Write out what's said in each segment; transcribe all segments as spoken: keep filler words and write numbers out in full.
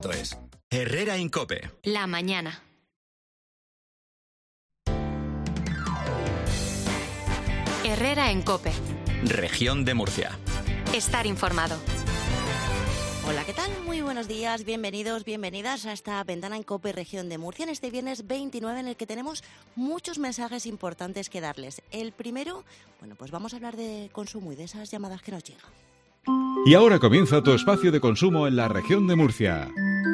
Es Herrera en COPE. La mañana. Herrera en COPE. Región de Murcia. Estar informado. Hola, ¿qué tal? Muy buenos días, bienvenidos, bienvenidas a esta ventana en COPE Región de Murcia en este viernes veintinueve en el que tenemos muchos mensajes importantes que darles. El primero, bueno, pues vamos a hablar de consumo y de esas llamadas que nos llegan. Y ahora comienza tu espacio de consumo en la Región de Murcia.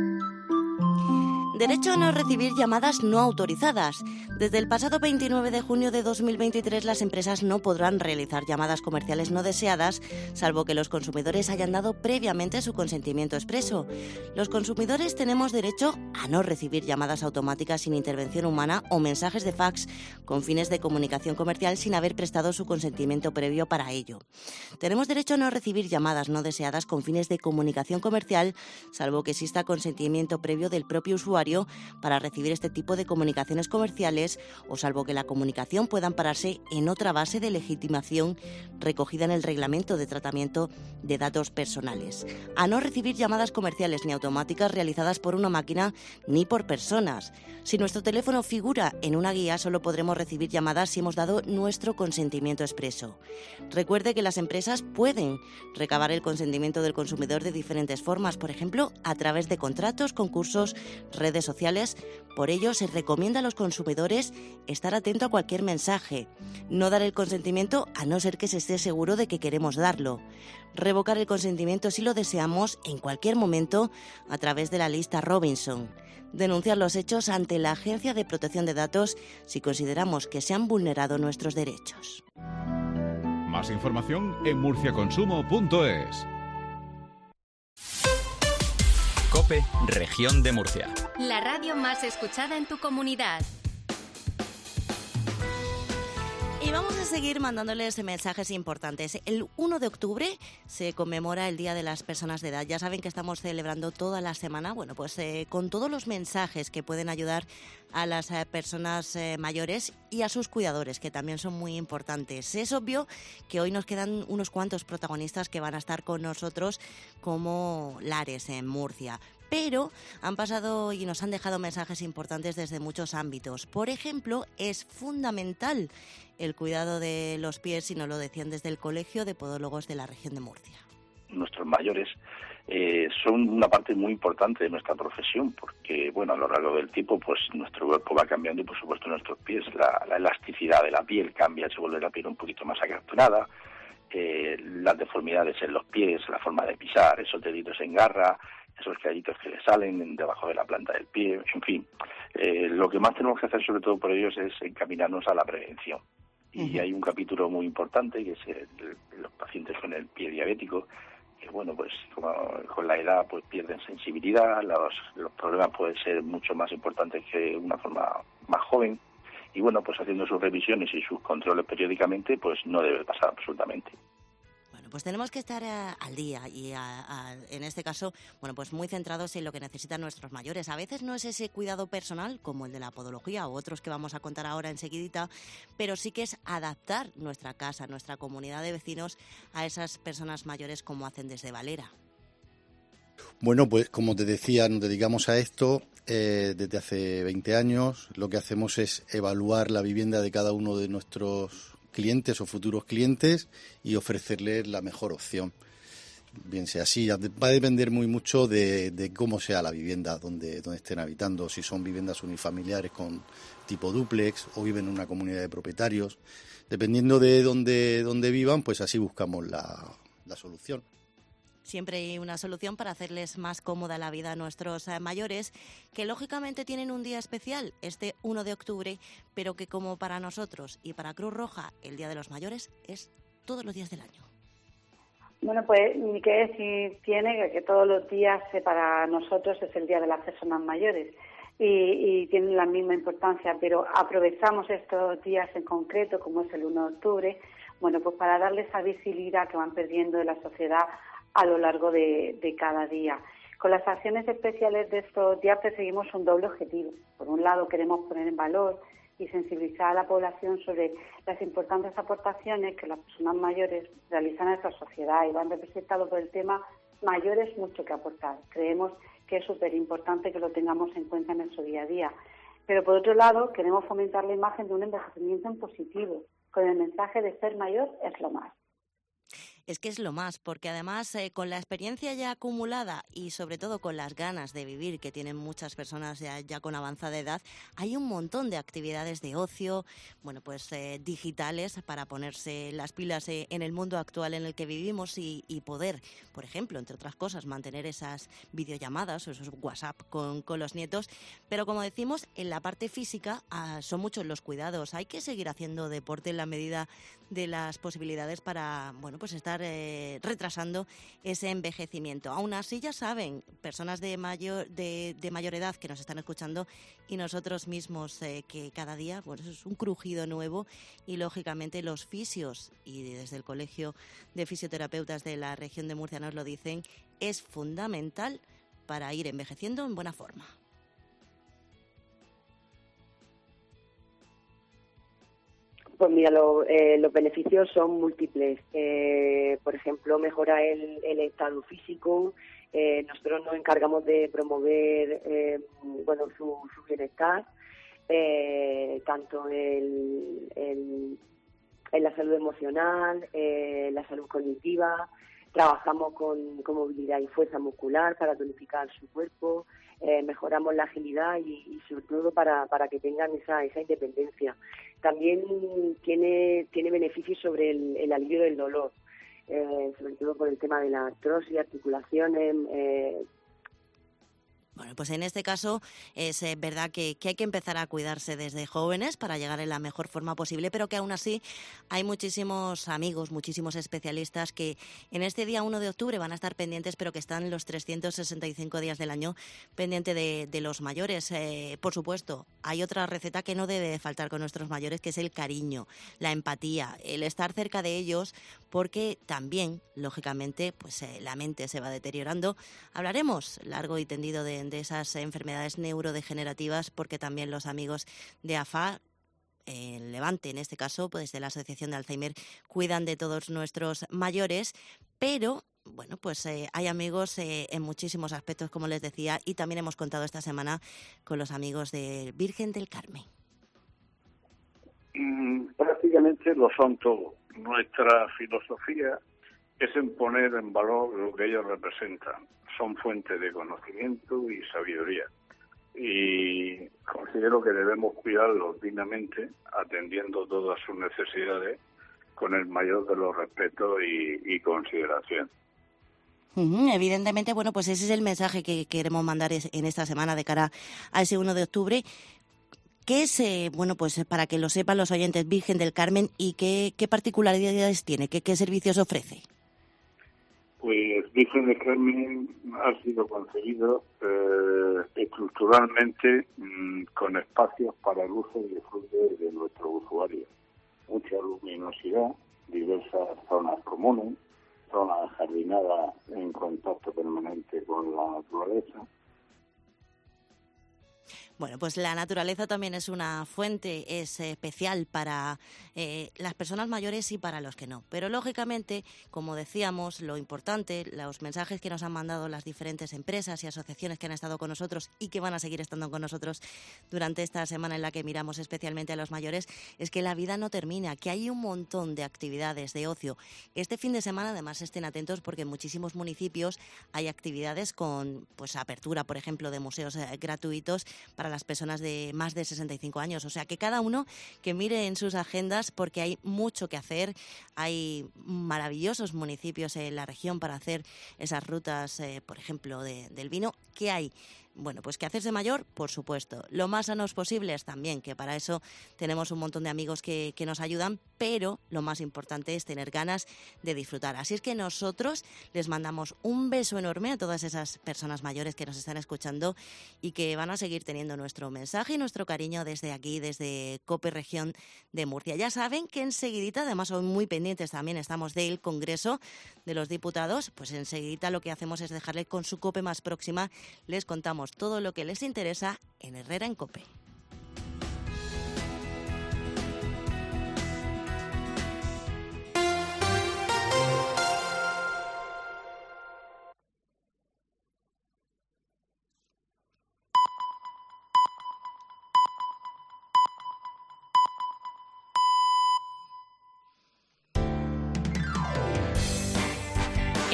Derecho a no recibir llamadas no autorizadas. Desde el pasado veintinueve de junio de dos mil veintitrés, las empresas no podrán realizar llamadas comerciales no deseadas, salvo que los consumidores hayan dado previamente su consentimiento expreso. Los consumidores tenemos derecho a no recibir llamadas automáticas sin intervención humana o mensajes de fax con fines de comunicación comercial sin haber prestado su consentimiento previo para ello. Tenemos derecho a no recibir llamadas no deseadas con fines de comunicación comercial, salvo que exista consentimiento previo del propio usuario para recibir este tipo de comunicaciones comerciales o salvo que la comunicación pueda ampararse en otra base de legitimación recogida en el Reglamento de Tratamiento de Datos Personales. A no recibir llamadas comerciales ni automáticas realizadas por una máquina ni por personas. Si nuestro teléfono figura en una guía, solo podremos recibir llamadas si hemos dado nuestro consentimiento expreso. Recuerde que las empresas pueden recabar el consentimiento del consumidor de diferentes formas, por ejemplo, a través de contratos, concursos, redes sociales. Por ello, se recomienda a los consumidores estar atento a cualquier mensaje, no dar el consentimiento a no ser que se esté seguro de que queremos darlo, revocar el consentimiento si lo deseamos en cualquier momento a través de la lista Robinson, denunciar los hechos ante la Agencia de Protección de Datos si consideramos que se han vulnerado nuestros derechos. Más información en murciaconsumo punto es. COPE Región de Murcia. La radio más escuchada en tu comunidad. Y vamos a seguir mandándoles mensajes importantes. El uno de octubre se conmemora el Día de las Personas de Edad. Ya saben que estamos celebrando toda la semana, bueno, pues eh, con todos los mensajes que pueden ayudar a las eh, personas eh, mayores y a sus cuidadores, que también son muy importantes. Es obvio que hoy nos quedan unos cuantos protagonistas que van a estar con nosotros, como Lares en Murcia. Pero han pasado y nos han dejado mensajes importantes desde muchos ámbitos. Por ejemplo, es fundamental el cuidado de los pies, y nos lo decían desde el Colegio de Podólogos de la Región de Murcia. Nuestros mayores eh, son una parte muy importante de nuestra profesión, porque bueno, a lo largo del tiempo pues nuestro cuerpo va cambiando y por supuesto nuestros pies, la, la elasticidad de la piel cambia, se vuelve la piel un poquito más acartonada, eh, las deformidades en los pies, la forma de pisar, esos deditos en garra, esos callitos que le salen debajo de la planta del pie, en fin. Eh, lo que más tenemos que hacer sobre todo por ellos es encaminarnos a la prevención. Y uh-huh. Hay un capítulo muy importante que es el, los pacientes con el pie diabético, que bueno, pues como con la edad pues pierden sensibilidad, los, los problemas pueden ser mucho más importantes que una forma más joven. Y bueno, pues haciendo sus revisiones y sus controles periódicamente, pues no debe pasar absolutamente. Pues tenemos que estar a, al día y a, a, en este caso, bueno, pues muy centrados en lo que necesitan nuestros mayores. A veces no es ese cuidado personal como el de la podología o otros que vamos a contar ahora enseguidita, pero sí que es adaptar nuestra casa, nuestra comunidad de vecinos a esas personas mayores como hacen desde Valera. Bueno, pues como te decía, nos dedicamos a esto eh, desde hace veinte años. Lo que hacemos es evaluar la vivienda de cada uno de nuestros clientes o futuros clientes y ofrecerles la mejor opción. Bien sea así, va a depender muy mucho de, de cómo sea la vivienda donde, donde estén habitando, si son viviendas unifamiliares con tipo dúplex o viven en una comunidad de propietarios. Dependiendo de dónde, dónde vivan, pues así buscamos la, la solución. Siempre hay una solución para hacerles más cómoda la vida a nuestros eh, mayores, que lógicamente tienen un día especial, este uno de octubre, pero que como para nosotros y para Cruz Roja, el Día de los Mayores es todos los días del año. Bueno, pues ni que decir tiene que, que todos los días eh, para nosotros es el Día de las Personas Mayores y, y tienen la misma importancia, pero aprovechamos estos días en concreto, como es el uno de octubre, bueno, pues para darle esa visibilidad que van perdiendo de la sociedad a lo largo de, de cada día. Con las acciones especiales de estos días perseguimos un doble objetivo. Por un lado, queremos poner en valor y sensibilizar a la población sobre las importantes aportaciones que las personas mayores realizan a nuestra sociedad y van representados por el tema mayores mucho que aportar. Creemos que es súper importante que lo tengamos en cuenta en nuestro día a día. Pero por otro lado, queremos fomentar la imagen de un envejecimiento en positivo, con el mensaje de ser mayor es lo más. Es que es lo más, porque además eh, con la experiencia ya acumulada y sobre todo con las ganas de vivir que tienen muchas personas ya, ya con avanzada edad, hay un montón de actividades de ocio, bueno, pues eh, digitales para ponerse las pilas eh, en el mundo actual en el que vivimos y, y poder, por ejemplo, entre otras cosas, mantener esas videollamadas o esos WhatsApp con, con los nietos. Pero como decimos, en la parte física ah, son muchos los cuidados. Hay que seguir haciendo deporte en la medida de las posibilidades para, bueno, pues estar eh, retrasando ese envejecimiento. Aún así, ya saben, personas de mayor de, de mayor edad que nos están escuchando y nosotros mismos eh, que cada día, bueno, eso es un crujido nuevo y lógicamente los fisios y desde el Colegio de Fisioterapeutas de la región de Murcia nos lo dicen, es fundamental para ir envejeciendo en buena forma. Pues mira, lo, eh, los beneficios son múltiples. Eh, por ejemplo, mejora el, el estado físico. Eh, nosotros nos encargamos de promover eh, bueno, su, su bienestar, eh, tanto el, el, en la salud emocional, eh, la salud cognitiva. Trabajamos con, con movilidad y fuerza muscular para tonificar su cuerpo. Eh, mejoramos la agilidad y, y sobre todo para, para que tengan esa, esa independencia. También tiene, tiene beneficios sobre el, el alivio del dolor, eh, sobre todo por el tema de la artrosis, articulaciones. Eh, Bueno, pues en este caso es eh, verdad que, que hay que empezar a cuidarse desde jóvenes para llegar en la mejor forma posible, pero que aún así hay muchísimos amigos, muchísimos especialistas que en este día uno de octubre van a estar pendientes, pero que están los trescientos sesenta y cinco días del año pendiente de, de los mayores. Eh, por supuesto, hay otra receta que no debe de faltar con nuestros mayores, que es el cariño, la empatía, el estar cerca de ellos, porque también, lógicamente, pues eh, la mente se va deteriorando. Hablaremos largo y tendido de de esas enfermedades neurodegenerativas, porque también los amigos de A F A, en Levante en este caso, pues de la Asociación de Alzheimer, cuidan de todos nuestros mayores, pero bueno, pues eh, hay amigos eh, en muchísimos aspectos, como les decía, y también hemos contado esta semana con los amigos de Virgen del Carmen. Mm, prácticamente lo son todo. Nuestra filosofía es en poner en valor lo que ellos representan. Son fuentes de conocimiento y sabiduría. Y considero que debemos cuidarlos dignamente, atendiendo todas sus necesidades con el mayor de los respetos y, y consideración. Uh-huh. Evidentemente, bueno, pues ese es el mensaje que queremos mandar en esta semana de cara a ese uno de octubre. ¿Qué es, eh, bueno, pues para que lo sepan los oyentes, Virgen del Carmen, y qué, qué particularidades tiene, qué, qué servicios ofrece? Pues Virgen del Carmen ha sido concebido eh, estructuralmente mmm, con espacios para el uso y disfrute de nuestros usuarios. Mucha luminosidad, diversas zonas comunes, zonas jardinadas en contacto permanente con la naturaleza. Bueno, pues la naturaleza también es una fuente, es especial para eh, las personas mayores y para los que no. Pero lógicamente, como decíamos, lo importante, los mensajes que nos han mandado las diferentes empresas y asociaciones que han estado con nosotros y que van a seguir estando con nosotros durante esta semana en la que miramos especialmente a los mayores, es que la vida no termina, que hay un montón de actividades de ocio. Este fin de semana, además, estén atentos porque en muchísimos municipios hay actividades con pues apertura, por ejemplo, de museos eh, gratuitos para las personas de más de sesenta y cinco años. O sea, que cada uno que mire en sus agendas porque hay mucho que hacer. Hay maravillosos municipios en la región para hacer esas rutas, eh, por ejemplo, de, del vino. ¿Qué hay? Bueno, pues que hacerse mayor, por supuesto. Lo más sanos posibles también, que para eso tenemos un montón de amigos que, que nos ayudan, pero lo más importante es tener ganas de disfrutar. Así es que nosotros les mandamos un beso enorme a todas esas personas mayores que nos están escuchando y que van a seguir teniendo nuestro mensaje y nuestro cariño desde aquí, desde COPE Región de Murcia. Ya saben que enseguidita, además hoy muy pendientes también estamos del Congreso de los Diputados, pues enseguidita lo que hacemos es dejarle con su COPE más próxima, les contamos todo lo que les interesa en Herrera en COPE.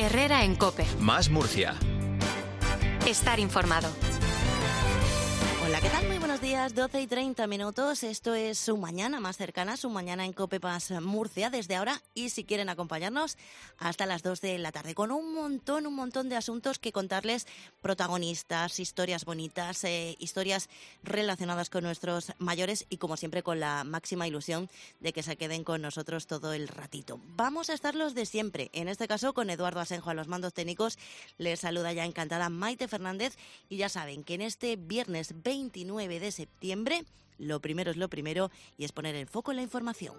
Herrera en COPE. Más Murcia. Estar informado. Hola, ¿qué tal? Muy buenos días, doce y treinta minutos. Esto es Su Mañana más cercana, Su Mañana en COPE Más Murcia, desde ahora. Y si quieren acompañarnos, hasta las dos de la tarde, con un montón, un montón de asuntos que contarles, protagonistas, historias bonitas, eh, historias relacionadas con nuestros mayores y, como siempre, con la máxima ilusión de que se queden con nosotros todo el ratito. Vamos a estar los de siempre, en este caso con Eduardo Asenjo a los mandos técnicos. Les saluda ya encantada Maite Fernández y ya saben que en este viernes veintinueve de septiembre, lo primero es lo primero y es poner el foco en la información.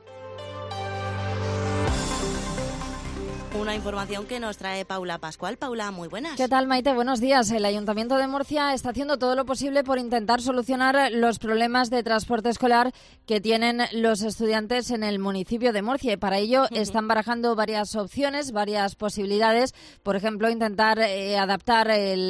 Una información que nos trae Paula Pascual. Paula, muy buenas. ¿Qué tal, Maite? Buenos días. El Ayuntamiento de Murcia está haciendo todo lo posible por intentar solucionar los problemas de transporte escolar que tienen los estudiantes en el municipio de Murcia. Y para ello uh-huh. están barajando varias opciones, varias posibilidades. Por ejemplo, intentar eh, adaptar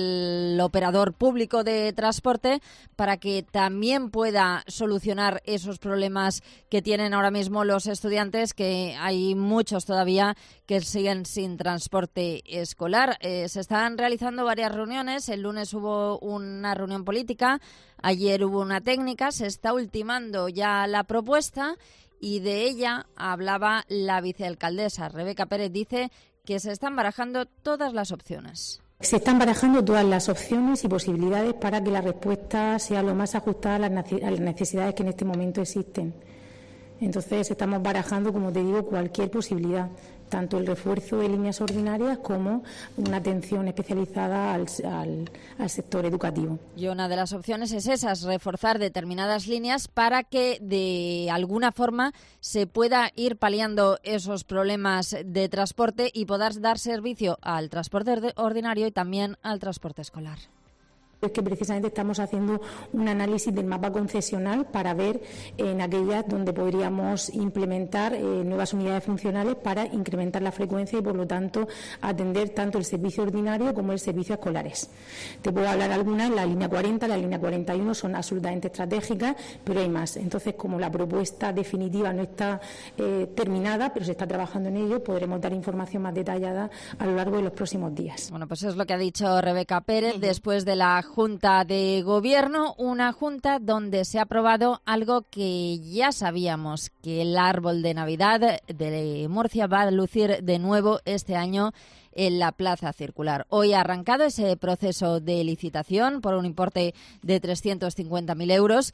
el operador público de transporte para que también pueda solucionar esos problemas que tienen ahora mismo los estudiantes, que hay muchos todavía que siguen sin transporte escolar. Eh, se están realizando varias reuniones. El lunes hubo una reunión política, ayer hubo una técnica, se está ultimando ya la propuesta y de ella hablaba la vicealcaldesa. Rebeca Pérez dice que se están barajando todas las opciones. Se están barajando todas las opciones y posibilidades para que la respuesta sea lo más ajustada a las necesidades que en este momento existen. Entonces estamos barajando, como te digo, cualquier posibilidad, tanto el refuerzo de líneas ordinarias como una atención especializada al, al, al sector educativo. Y una de las opciones es esa, es reforzar determinadas líneas para que de alguna forma se pueda ir paliando esos problemas de transporte y poder dar servicio al transporte ordinario y también al transporte escolar. Es que precisamente estamos haciendo un análisis del mapa concesional para ver en aquellas donde podríamos implementar eh, nuevas unidades funcionales para incrementar la frecuencia y, por lo tanto, atender tanto el servicio ordinario como el servicio escolares. Te puedo hablar algunas, la línea cuarenta, la línea cuarenta y uno son absolutamente estratégicas, pero hay más. Entonces, como la propuesta definitiva no está eh, terminada, pero se está trabajando en ello, podremos dar información más detallada a lo largo de los próximos días. Bueno, pues es lo que ha dicho Rebeca Pérez uh-huh. después de la Junta de Gobierno, una junta donde se ha aprobado algo que ya sabíamos, que el árbol de Navidad de Murcia va a lucir de nuevo este año en la Plaza Circular. Hoy ha arrancado ese proceso de licitación por un importe de trescientos cincuenta mil euros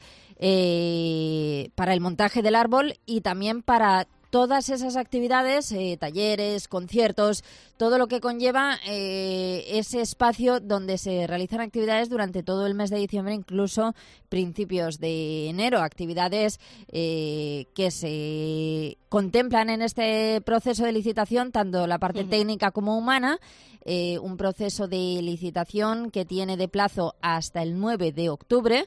eh, para el montaje del árbol y también para todas esas actividades, eh, talleres, conciertos, todo lo que conlleva eh, ese espacio donde se realizan actividades durante todo el mes de diciembre, incluso principios de enero, actividades eh, que se contemplan en este proceso de licitación, tanto la parte uh-huh. técnica como humana, eh, un proceso de licitación que tiene de plazo hasta el nueve de octubre.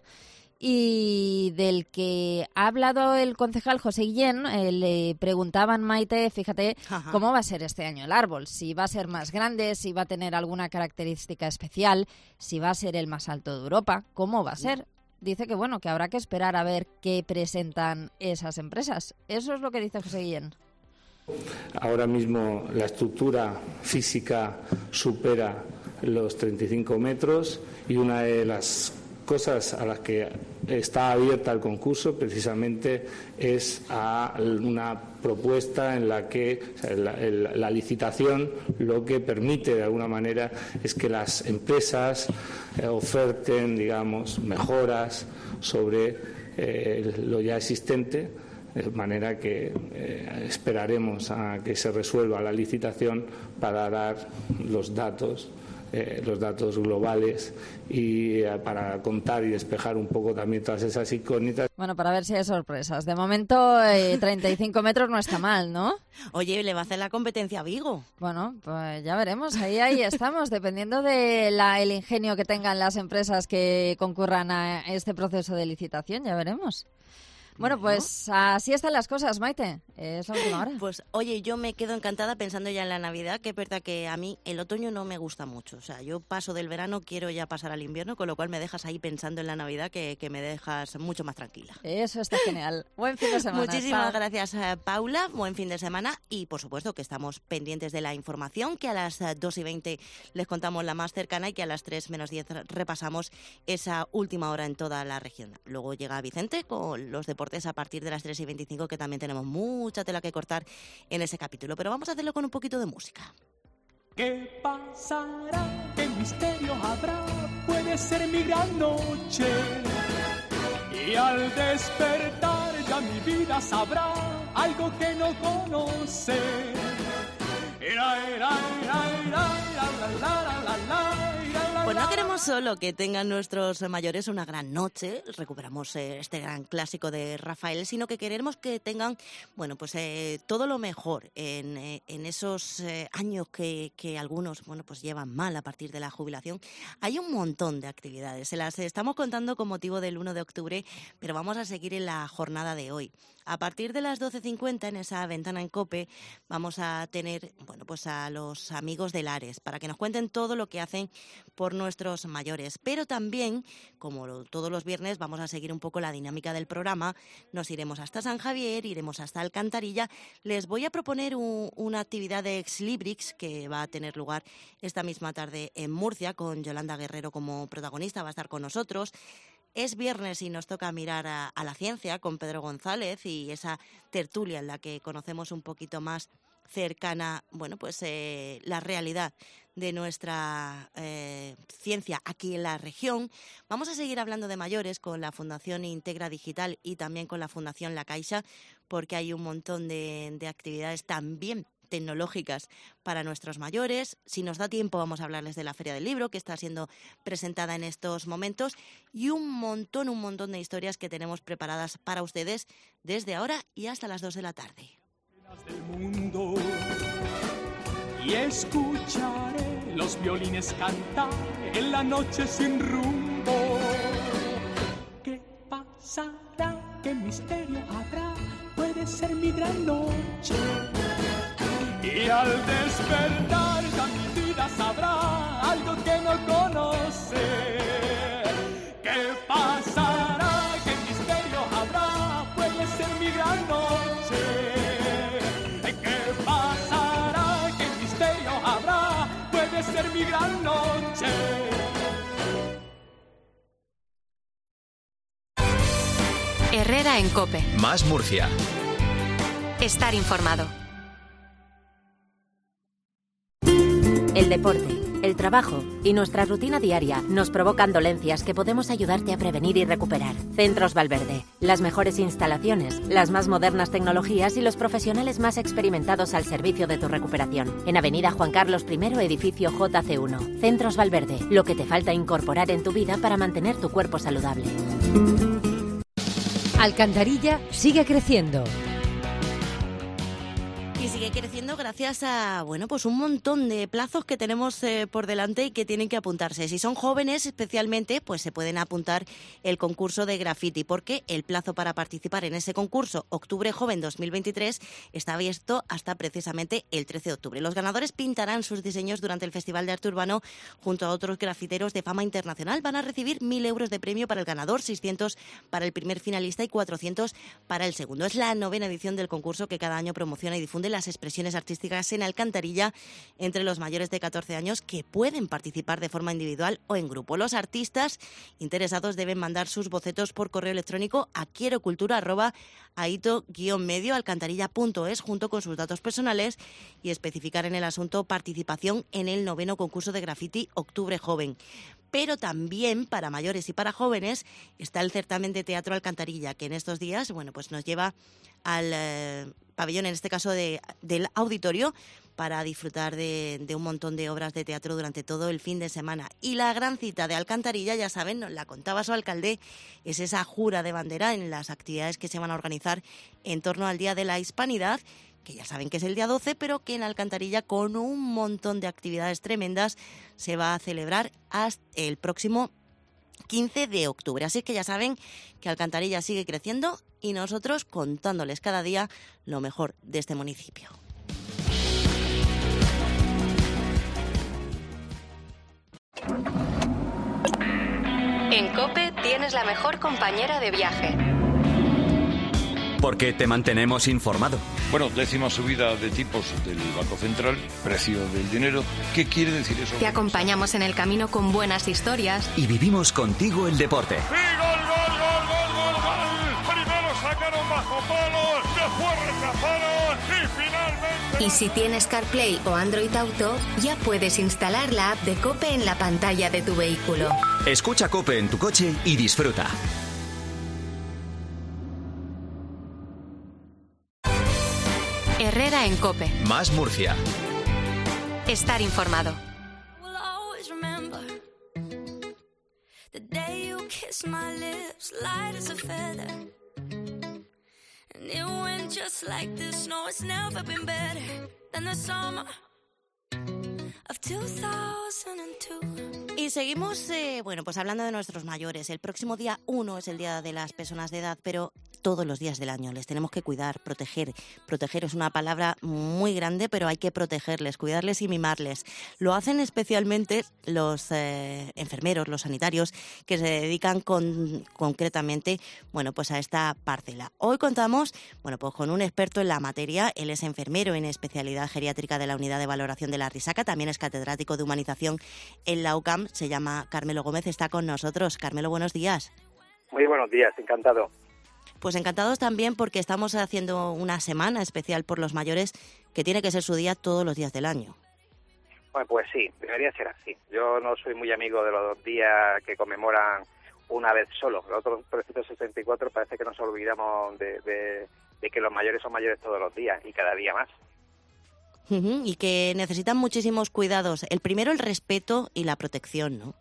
Y del que ha hablado el concejal José Guillén, eh, le preguntaban, Maite, fíjate, Ajá. cómo va a ser este año el árbol, si va a ser más grande, si va a tener alguna característica especial, si va a ser el más alto de Europa, cómo va a ser. Dice que bueno, que habrá que esperar a ver qué presentan esas empresas. Eso es lo que dice José Guillén. Ahora mismo la estructura física supera los treinta y cinco metros y una de las cosas a las que está abierta el concurso precisamente es a una propuesta en la que o sea, la, el, la licitación lo que permite de alguna manera es que las empresas eh, oferten, digamos, mejoras sobre eh, lo ya existente, de manera que eh, esperaremos a que se resuelva la licitación para dar los datos Eh, los datos globales y eh, para contar y despejar un poco también todas esas incógnitas. Bueno, para ver si hay sorpresas. De momento, eh, treinta y cinco metros no está mal, ¿no? Oye, ¿le va a hacer la competencia a Vigo? Bueno, pues ya veremos. Ahí, ahí estamos, dependiendo del de ingenio que tengan las empresas que concurran a este proceso de licitación, ya veremos. Bueno, pues así están las cosas, Maite. Es la última hora. Pues oye, yo me quedo encantada pensando ya en la Navidad, que es verdad que a mí el otoño no me gusta mucho. O sea, yo paso del verano, quiero ya pasar al invierno, con lo cual me dejas ahí pensando en la Navidad que, que me dejas mucho más tranquila. Eso está genial. Buen fin de semana. Muchísimas Chao. gracias, Paula. Buen fin de semana y, por supuesto, que estamos pendientes de la información, que a las dos y veinte les contamos la más cercana y que a las tres menos diez repasamos esa última hora en toda la región. Luego llega Vicente con los deportes a partir de las tres y veinticinco, que también tenemos mucha tela que cortar en ese capítulo. Pero vamos a hacerlo con un poquito de música. ¿Qué pasará? ¿Qué misterio habrá? Puede ser mi gran noche. Y al despertar ya mi vida sabrá algo que no conoce. Pues no queremos solo que tengan nuestros mayores una gran noche, recuperamos eh, este gran clásico de Rafael, sino que queremos que tengan, bueno, pues eh, todo lo mejor en, eh, en esos eh, años que, que algunos, bueno, pues llevan mal a partir de la jubilación. Hay un montón de actividades, se las estamos contando con motivo del uno de octubre, pero vamos a seguir en la jornada de hoy. A partir de las doce cincuenta, en esa ventana en COPE, vamos a tener, bueno, pues a los amigos del Ares, para que nos cuenten todo lo que hacen por nuestros mayores. Pero también, como lo, todos los viernes, vamos a seguir un poco la dinámica del programa. Nos iremos hasta San Javier, iremos hasta Alcantarilla. Les voy a proponer un, una actividad de Ex Librix que va a tener lugar esta misma tarde en Murcia, con Yolanda Guerrero como protagonista, va a estar con nosotros. Es viernes y nos toca mirar a, a la ciencia con Pedro González y esa tertulia en la que conocemos un poquito más cercana, bueno, pues eh, la realidad de nuestra eh, ciencia aquí en la región. Vamos a seguir hablando de mayores con la Fundación Integra Digital y también con la Fundación La Caixa, porque hay un montón de, de actividades también tecnológicas para nuestros mayores. Si nos da tiempo vamos a hablarles de la Feria del Libro, que está siendo presentada en estos momentos, y un montón, un montón de historias que tenemos preparadas para ustedes desde ahora y hasta las dos de la tarde. Del mundo, y escucharé los violines cantar en la noche sin rumbo. ¿Qué pasará? ¿Qué misterio habrá? Puede ser mi gran noche. Y al despertar ya mi vida sabrá algo que no conoce. ¿Qué pasará? ¿Qué misterio habrá? Puede ser mi gran noche. ¿Qué pasará? ¿Qué misterio habrá? Puede ser mi gran noche. Herrera en COPE. Más Murcia. Estar informado. El deporte, el trabajo y nuestra rutina diaria nos provocan dolencias que podemos ayudarte a prevenir y recuperar. Centros Valverde, las mejores instalaciones, las más modernas tecnologías y los profesionales más experimentados al servicio de tu recuperación. En Avenida Juan Carlos primero, edificio J C uno. Centros Valverde, lo que te falta incorporar en tu vida para mantener tu cuerpo saludable. Alcantarilla sigue creciendo. Y sigue creciendo gracias a, bueno, pues un montón de plazos que tenemos eh, por delante y que tienen que apuntarse. Si son jóvenes especialmente, pues se pueden apuntar el concurso de graffiti, porque el plazo para participar en ese concurso, Octubre Joven dos mil veintitrés, está abierto hasta precisamente el trece de octubre. Los ganadores pintarán sus diseños durante el Festival de Arte Urbano junto a otros grafiteros de fama internacional. Van a recibir mil euros de premio para el ganador, seiscientos para el primer finalista y cuatrocientos para el segundo. Es la novena edición del concurso que cada año promociona y difunde las expresiones artísticas en Alcantarilla entre los mayores de catorce años, que pueden participar de forma individual o en grupo. Los artistas interesados deben mandar sus bocetos por correo electrónico a quierocultura arroba aito guion medio alcantarilla punto es junto con sus datos personales y especificar en el asunto participación en el noveno concurso de graffiti Octubre Joven. Pero también para mayores y para jóvenes está el certamen de teatro Alcantarilla, que en estos días, bueno, pues nos lleva al eh, pabellón, en este caso de, del auditorio, para disfrutar de, de un montón de obras de teatro durante todo el fin de semana. Y la gran cita de Alcantarilla, ya saben, nos la contaba su alcalde, es esa jura de bandera en las actividades que se van a organizar en torno al Día de la Hispanidad, que ya saben que es el día doce, pero que en Alcantarilla, con un montón de actividades tremendas, se va a celebrar hasta el próximo quince de octubre. Así que ya saben que Alcantarilla sigue creciendo y nosotros contándoles cada día lo mejor de este municipio. En COPE tienes la mejor compañera de viaje. Porque te mantenemos informado. Bueno, décima subida de tipos del Banco Central, precio del dinero. ¿Qué quiere decir eso? Te acompañamos en el camino con buenas historias. Y vivimos contigo el deporte. ¡Sí, gol, gol, gol, gol, gol, gol! Primero sacaron bajo palos, después rechazaron y finalmente... Y si tienes CarPlay o Android Auto, ya puedes instalar la app de COPE en la pantalla de tu vehículo. Escucha COPE en tu coche y disfruta. Herrera en COPE. Más Murcia. Estar informado. Y seguimos, eh, bueno, pues hablando de nuestros mayores. El próximo día uno es el Día de las Personas de Edad, pero todos los días del año les tenemos que cuidar, proteger. Proteger es una palabra muy grande, pero hay que protegerles, cuidarles y mimarles. Lo hacen especialmente los eh, enfermeros, los sanitarios, que se dedican con, concretamente, bueno, pues a esta parcela. Hoy contamos, bueno, pues con un experto en la materia. Él es enfermero en especialidad geriátrica de la Unidad de Valoración de la Risaca, también es catedrático de humanización en la U C A M, se llama Carmelo Gómez, está con nosotros. Carmelo, buenos días. Muy buenos días, encantado. Pues encantados también porque estamos haciendo una semana especial por los mayores que tiene que ser su día todos los días del año. Bueno, pues sí, debería ser así. Yo no soy muy amigo de los días que conmemoran una vez solo. Los otros trescientos sesenta y cuatro parece que nos olvidamos de, de, de que los mayores son mayores todos los días y cada día más. Uh-huh, y que necesitan muchísimos cuidados. El primero, el respeto y la protección, ¿no?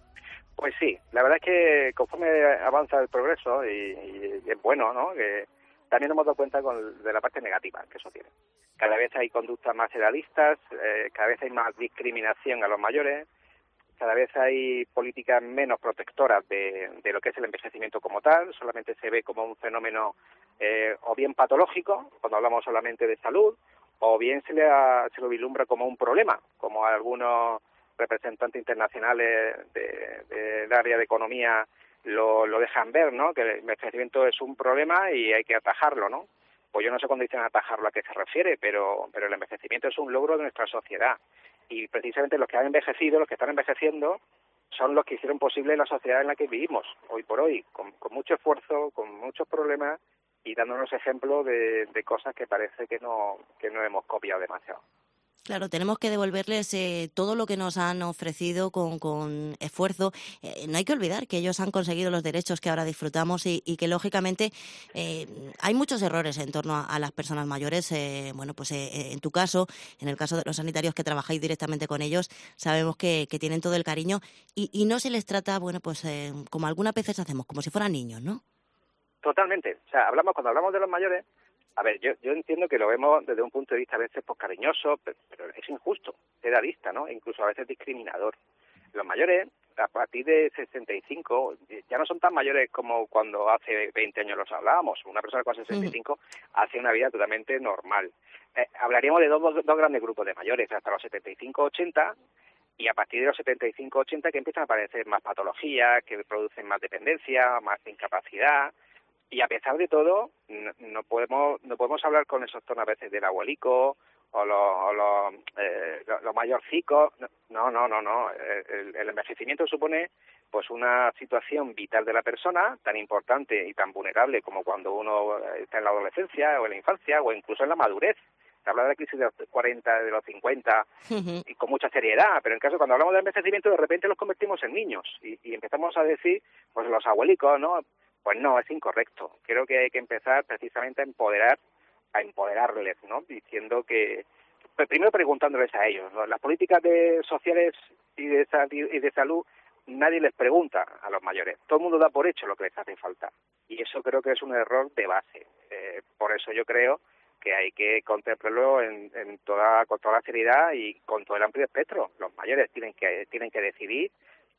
Pues sí, la verdad es que conforme avanza el progreso, y, y es bueno, ¿no?, que también nos hemos dado cuenta con, de la parte negativa que eso tiene. Cada vez hay conductas más edadistas, eh, cada vez hay más discriminación a los mayores, cada vez hay políticas menos protectoras de, de lo que es el envejecimiento como tal, solamente se ve como un fenómeno eh, o bien patológico, cuando hablamos solamente de salud, o bien se, le ha, se lo vislumbra como un problema, como algunos representantes internacionales de, de, del área de economía lo, lo dejan ver, ¿no?, que el envejecimiento es un problema y hay que atajarlo, ¿no? Pues yo no sé cuándo dicen atajarlo a qué se refiere, pero, pero el envejecimiento es un logro de nuestra sociedad. Y precisamente los que han envejecido, los que están envejeciendo, son los que hicieron posible la sociedad en la que vivimos, hoy por hoy, con, con mucho esfuerzo, con muchos problemas y dándonos ejemplos de, de cosas que parece que no, que no hemos copiado demasiado. Claro, tenemos que devolverles eh, todo lo que nos han ofrecido con, con esfuerzo. Eh, no hay que olvidar que ellos han conseguido los derechos que ahora disfrutamos y, y que, lógicamente, eh, hay muchos errores en torno a, a las personas mayores. Eh, bueno, pues eh, en tu caso, en el caso de los sanitarios que trabajáis directamente con ellos, sabemos que, que tienen todo el cariño y, y no se les trata, bueno, pues eh, como algunas veces hacemos, como si fueran niños, ¿no? Totalmente. O sea, hablamos cuando hablamos de los mayores. A ver, yo, yo entiendo que lo vemos desde un punto de vista a veces pues cariñoso, pero, pero es injusto, edadista, ¿no? E incluso a veces discriminador. Los mayores, a partir de sesenta y cinco, ya no son tan mayores como cuando hace veinte años los hablábamos. Una persona con sesenta y cinco uh-huh. hace una vida totalmente normal. Eh, hablaríamos de dos, dos, dos grandes grupos de mayores, hasta los setenta y cinco ochenta, y a partir de los setenta y cinco ochenta que empiezan a aparecer más patologías, que producen más dependencia, más incapacidad. Y a pesar de todo, no, no podemos no podemos hablar con esos tonos a veces del abuelico o los, o los, eh, los, los mayorcicos. No, no, no, no. El, el envejecimiento supone pues una situación vital de la persona tan importante y tan vulnerable como cuando uno está en la adolescencia o en la infancia o incluso en la madurez. Se habla de la crisis de los cuarenta, de los cincuenta, uh-huh. y con mucha seriedad, pero en caso cuando hablamos de envejecimiento de repente los convertimos en niños y, y empezamos a decir, pues los abuelicos, ¿no? Pues no, es incorrecto. Creo que hay que empezar precisamente a empoderar, a empoderarles, ¿no? Diciendo que, primero preguntándoles a ellos, ¿no? Las políticas de sociales y de, y de salud, nadie les pregunta a los mayores. Todo el mundo da por hecho lo que les hace falta. Y eso creo que es un error de base. Eh, por eso yo creo que hay que contemplarlo en, en toda, con toda la seriedad y con todo el amplio espectro. Los mayores tienen que, tienen que decidir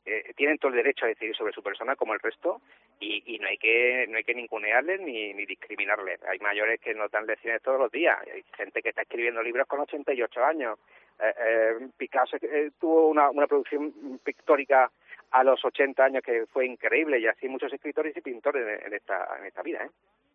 eh, tienen todo el derecho a decidir sobre su persona como el resto y, y no hay que no hay que ningunearles ni, ni discriminarles. Hay mayores que nos dan lecciones todos los días, hay gente que está escribiendo libros con ochenta y ocho años. Eh, eh, Picasso eh, tuvo una, una producción pictórica a los ochenta años que fue increíble, y así muchos escritores y pintores en, en esta en esta vida, ¿eh?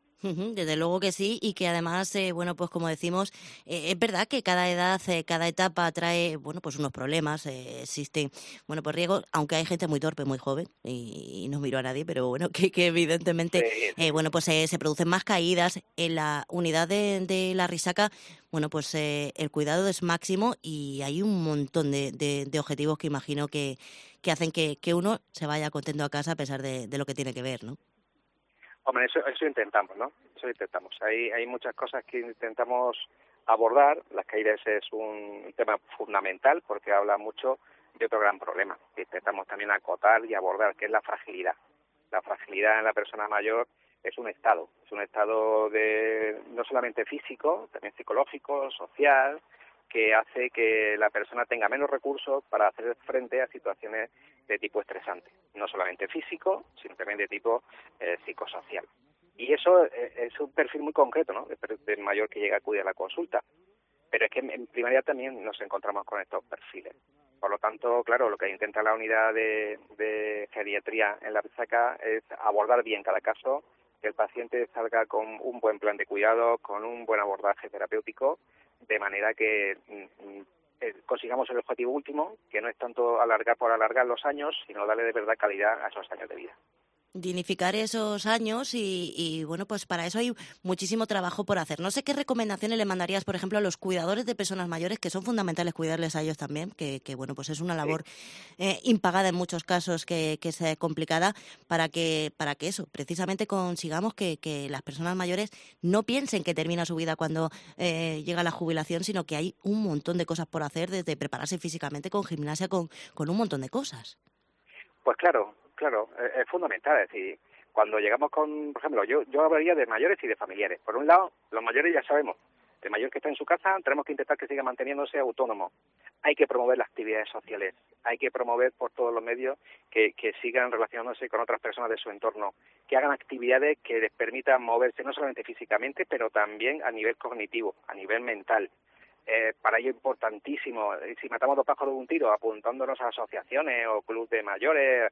Desde luego que sí, y que además, eh, bueno, pues como decimos, eh, es verdad que cada edad, eh, cada etapa trae, bueno, pues unos problemas, eh, existen, bueno, pues riesgos, aunque hay gente muy torpe, muy joven, y, y no miro a nadie, pero bueno, que, que evidentemente, eh, bueno, pues eh, se producen más caídas. En la unidad de, de la Risaca, bueno, pues eh, el cuidado es máximo y hay un montón de, de, de objetivos que imagino que, que hacen que, que uno se vaya contento a casa a pesar de, de lo que tiene que ver, ¿no? Hombre, eso, eso intentamos, ¿no? Eso intentamos. Hay, hay muchas cosas que intentamos abordar. Las caídas es un tema fundamental porque habla mucho de otro gran problema que intentamos también acotar y abordar, que es la fragilidad. La fragilidad en la persona mayor es un estado, es un estado de no solamente físico, también psicológico, social, que hace que la persona tenga menos recursos para hacer frente a situaciones de tipo estresante, no solamente físico, sino también de tipo eh, psicosocial. Y eso eh, es un perfil muy concreto, ¿no?, del mayor que llega a acudir a la consulta. Pero es que en primaria también nos encontramos con estos perfiles. Por lo tanto, claro, lo que intenta la unidad de, de geriatría en la Risaca es abordar bien cada caso, que el paciente salga con un buen plan de cuidado, con un buen abordaje terapéutico, de manera que mm, eh, consigamos el objetivo último, que no es tanto alargar por alargar los años, sino darle de verdad calidad a esos años de vida. Dignificar esos años y, y, bueno, pues para eso hay muchísimo trabajo por hacer. No sé qué recomendaciones le mandarías, por ejemplo, a los cuidadores de personas mayores, que son fundamentales cuidarles a ellos también, que, que bueno, pues es una labor eh, impagada en muchos casos, que, que es eh, complicada, para que para que eso, precisamente consigamos que, que las personas mayores no piensen que termina su vida cuando eh, llega la jubilación, sino que hay un montón de cosas por hacer, desde prepararse físicamente, con gimnasia, con, con un montón de cosas. Pues claro. Claro, es fundamental. Es decir, cuando llegamos con, por ejemplo, yo yo hablaría de mayores y de familiares. Por un lado, los mayores ya sabemos, el mayor que está en su casa tenemos que intentar que siga manteniéndose autónomo. Hay que promover las actividades sociales, hay que promover por todos los medios que, que sigan relacionándose con otras personas de su entorno, que hagan actividades que les permitan moverse no solamente físicamente, pero también a nivel cognitivo, a nivel mental. Eh, para ello importantísimo, si matamos dos pájaros de un tiro, apuntándonos a asociaciones o clubes de mayores,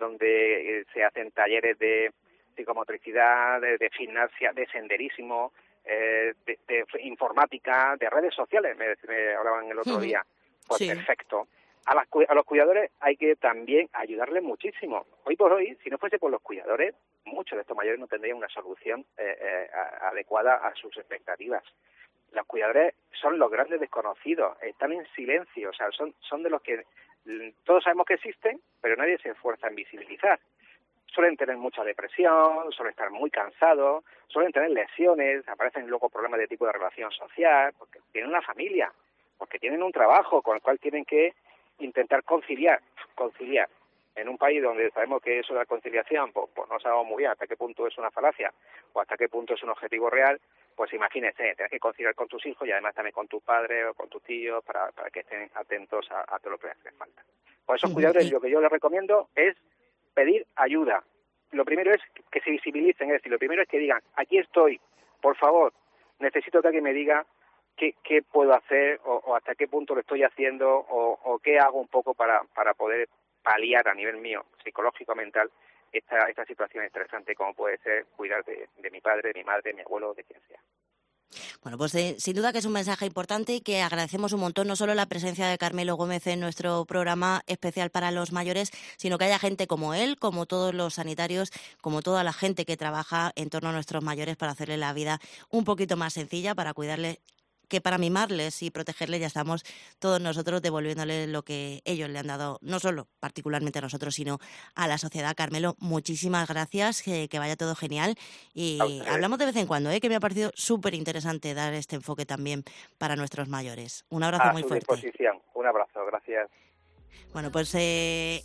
donde eh, se hacen talleres de psicomotricidad, de, de gimnasia, de senderismo, eh, de, de informática, de redes sociales, me, me hablaban el otro día. Pues sí. Perfecto. A, las, a los cuidadores hay que también ayudarles muchísimo. Hoy por hoy, si no fuese por los cuidadores, muchos de estos mayores no tendrían una solución eh, eh, adecuada a sus expectativas. Los cuidadores son los grandes desconocidos, están en silencio, o sea, son, son de los que todos sabemos que existen, pero nadie se esfuerza en visibilizar. Suelen tener mucha depresión, suelen estar muy cansados, suelen tener lesiones, aparecen luego problemas de tipo de relación social, porque tienen una familia, porque tienen un trabajo con el cual tienen que intentar conciliar, conciliar. En un país donde sabemos que eso de la conciliación, pues, pues no sabemos muy bien hasta qué punto es una falacia o hasta qué punto es un objetivo real, pues imagínese, tienes que conciliar con tus hijos y además también con tus padres o con tus tíos para, para que estén atentos a, a todo lo que les hace falta. Por esos cuidadores, lo que yo les recomiendo es pedir ayuda. Lo primero es que se visibilicen, es decir, lo primero es que digan, aquí estoy, por favor, necesito que alguien me diga qué, qué puedo hacer o, o hasta qué punto lo estoy haciendo o, o qué hago un poco para, para poder paliar a nivel mío, psicológico, mental, esta, esta situación estresante como puede ser cuidar de, de mi padre, de mi madre, de mi abuelo, de quien sea. Bueno, pues eh, sin duda que es un mensaje importante y que agradecemos un montón, no solo la presencia de Carmelo Gómez en nuestro programa especial para los mayores, sino que haya gente como él, como todos los sanitarios, como toda la gente que trabaja en torno a nuestros mayores para hacerle la vida un poquito más sencilla, para cuidarle, que para mimarles y protegerles ya estamos todos nosotros devolviéndoles lo que ellos le han dado, no solo particularmente a nosotros, sino a la sociedad. Carmelo, muchísimas gracias, que, que vaya todo genial. Y hablamos de vez en cuando, ¿eh? que me ha parecido súper interesante dar este enfoque también para nuestros mayores. Un abrazo a muy su fuerte. Disposición. Un abrazo, gracias. Bueno, pues... Eh...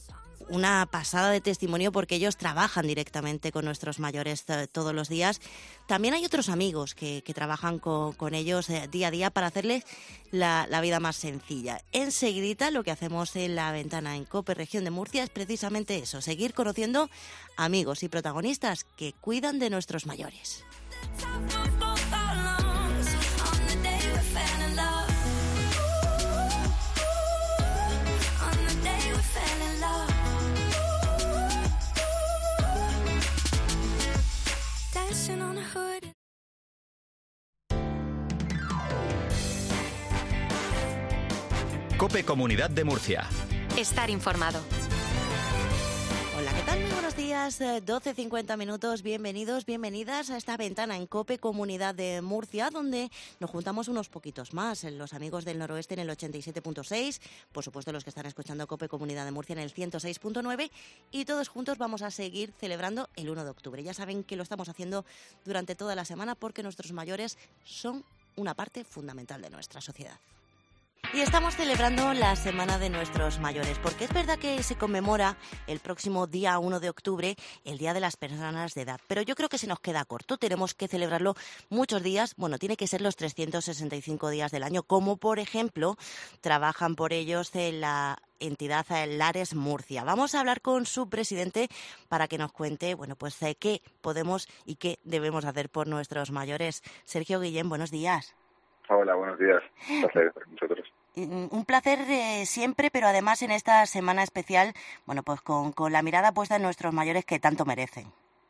una pasada de testimonio porque ellos trabajan directamente con nuestros mayores eh, todos los días. También hay otros amigos que, que trabajan con, con ellos eh, día a día para hacerles la, la vida más sencilla. Enseguidita lo que hacemos en La Ventana en COPE Región de Murcia es precisamente eso, seguir conociendo amigos y protagonistas que cuidan de nuestros mayores. COPE Comunidad de Murcia. Estar informado. Hola, ¿qué tal? Muy buenos días, doce cincuenta minutos, bienvenidos, bienvenidas a esta ventana en COPE Comunidad de Murcia, donde nos juntamos unos poquitos más, los amigos del noroeste en el ochenta y siete punto seis, por supuesto los que están escuchando COPE Comunidad de Murcia en el ciento seis punto nueve, y todos juntos vamos a seguir celebrando el uno de octubre. Ya saben que lo estamos haciendo durante toda la semana porque nuestros mayores son una parte fundamental de nuestra sociedad. Y estamos celebrando la Semana de Nuestros Mayores, porque es verdad que se conmemora el próximo día uno de octubre, el Día de las Personas de Edad, pero yo creo que se nos queda corto, tenemos que celebrarlo muchos días, bueno, tiene que ser los trescientos sesenta y cinco días del año, como por ejemplo, trabajan por ellos en la entidad Lares Murcia. Vamos a hablar con su presidente para que nos cuente, bueno, pues eh, qué podemos y qué debemos hacer por nuestros mayores. Sergio Guillén, buenos días. Hola, buenos días. Un placer para nosotros. Un placer eh, siempre, pero además en esta semana especial, bueno, pues con, con la mirada puesta en nuestros mayores que tanto merecen.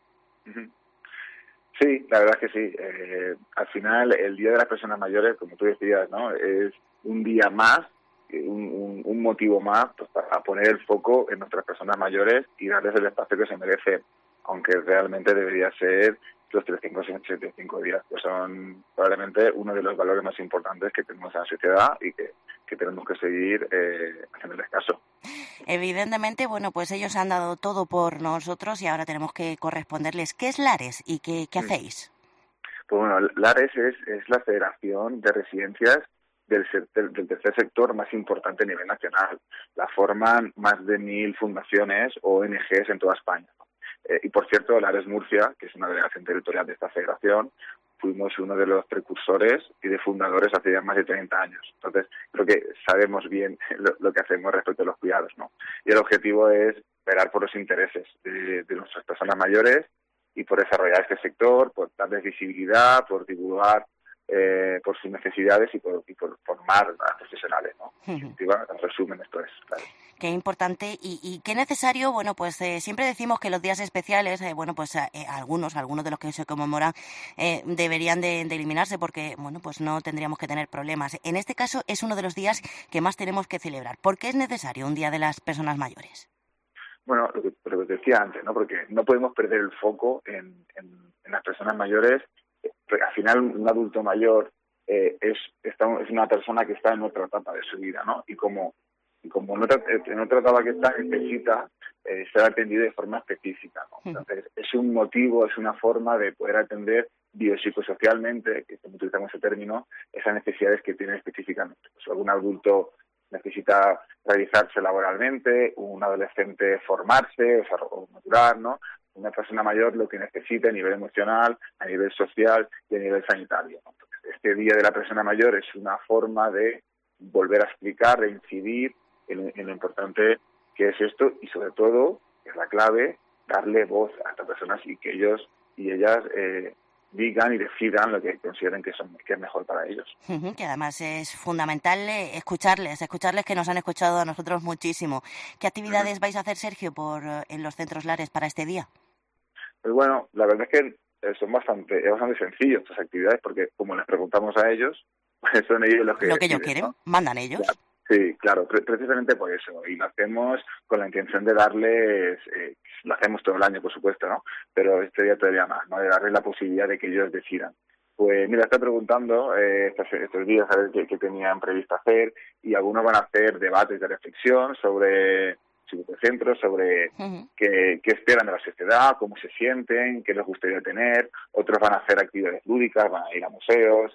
Sí, la verdad es que sí. Eh, al final, el Día de las Personas Mayores, como tú decías, ¿no? Es un día más, un, un, un motivo más pues, para poner el foco en nuestras personas mayores y darles el espacio que se merecen, aunque realmente debería ser los trescientos sesenta y cinco días, que son probablemente uno de los valores más importantes que tenemos en la sociedad y que, que tenemos que seguir eh, haciéndoles caso. Evidentemente, bueno, pues ellos han dado todo por nosotros y ahora tenemos que corresponderles. ¿Qué es Lares y qué, qué hacéis? Pues bueno, Lares es, es la federación de residencias del, del, del tercer sector más importante a nivel nacional. La forman más de mil fundaciones o O N Ges en toda España. Eh, y por cierto, Lares Murcia, que es una delegación territorial de esta federación, fuimos uno de los precursores y de fundadores hace ya más de treinta años. Entonces, creo que sabemos bien lo, lo que hacemos respecto a los cuidados, ¿no? Y el objetivo es velar por los intereses de, de nuestras personas mayores y por desarrollar este sector, por darles visibilidad, por divulgar eh, por sus necesidades y por, y por formar a profesionales, ¿no? En definitiva, en resumen, esto es, claro. Qué importante y, y qué necesario, bueno, pues eh, siempre decimos que los días especiales, eh, bueno, pues eh, algunos, algunos de los que se conmemoran eh, deberían de, de eliminarse porque, bueno, pues no tendríamos que tener problemas. En este caso es uno de los días que más tenemos que celebrar. ¿Por qué es necesario un Día de las Personas Mayores? Bueno, lo que, lo que decía antes, ¿no? Porque no podemos perder el foco en, en, en las personas mayores. Porque al final un adulto mayor eh, es, está, es una persona que está en otra etapa de su vida, ¿no? Y como Y como en otra, en otra etapa que está, necesita eh, ser atendido de forma específica, ¿no? Entonces, es un motivo, es una forma de poder atender biopsicosocialmente, que como utilizamos ese término, esas necesidades que tiene específicamente. Pues algún adulto necesita realizarse laboralmente, un adolescente formarse, o sea, o madurar, ¿no? Una persona mayor lo que necesita a nivel emocional, a nivel social y a nivel sanitario, ¿no? Entonces, este Día de la Persona Mayor es una forma de volver a explicar, de incidir en, en lo importante que es esto y sobre todo, que es la clave, darle voz a estas personas y que ellos y ellas eh, digan y decidan lo que consideren que, son, que es mejor para ellos. Uh-huh, que además es fundamental eh, escucharles, escucharles que nos han escuchado a nosotros muchísimo. ¿Qué actividades uh-huh. vais a hacer, Sergio, por en los centros Lares para este día? Pues bueno, la verdad es que son bastante, es bastante sencillo estas actividades porque como les preguntamos a ellos, pues son ellos los que... Lo que ellos deciden, quieren, ¿no? Mandan ellos. Claro. Sí, claro, pre- precisamente por eso. Y lo hacemos con la intención de darles, eh, lo hacemos todo el año, por supuesto, ¿no? Pero este día todavía más, ¿no? De darles la posibilidad de que ellos decidan. Pues mira, estoy preguntando eh, estos, estos días a ver qué, qué tenían previsto hacer y algunos van a hacer debates de reflexión sobre su centro, sobre uh-huh. qué, qué esperan de la sociedad, cómo se sienten, qué les gustaría tener. Otros van a hacer actividades lúdicas, van a ir a museos.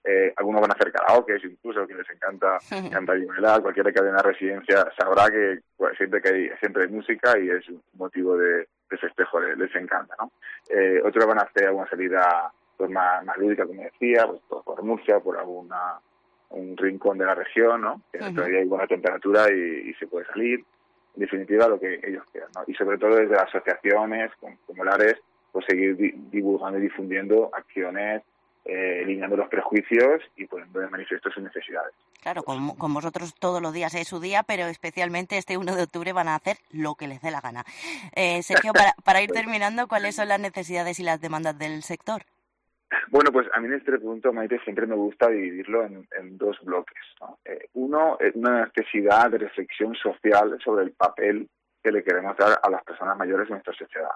Eh, algunos van a hacer karaoke, incluso, que les encanta cantar y bailar. Cualquiera que haya una residencia sabrá que pues, siempre que hay siempre hay música y es un motivo de, de festejo, les, les encanta, ¿no? Eh, otros van a hacer alguna salida pues más, más lúdica, como decía, pues por, por Murcia, por alguna un rincón de la región, ¿no? Que uh-huh. todavía hay buena temperatura y, y se puede salir. En definitiva, lo que ellos quieran, ¿no? Y sobre todo desde las asociaciones como, como Lares, pues seguir di- divulgando y difundiendo acciones, eh, eliminando los prejuicios y poniendo de manifiesto sus necesidades. Claro, con, con vosotros todos los días es su día, pero especialmente este uno de octubre van a hacer lo que les dé la gana. Eh, Sergio, para, para ir terminando, ¿cuáles son las necesidades y las demandas del sector? Bueno, pues a mí en este punto, Maite, siempre me gusta dividirlo en, en dos bloques, ¿no? Eh, uno, es una necesidad de reflexión social sobre el papel que le queremos dar a las personas mayores en nuestra sociedad.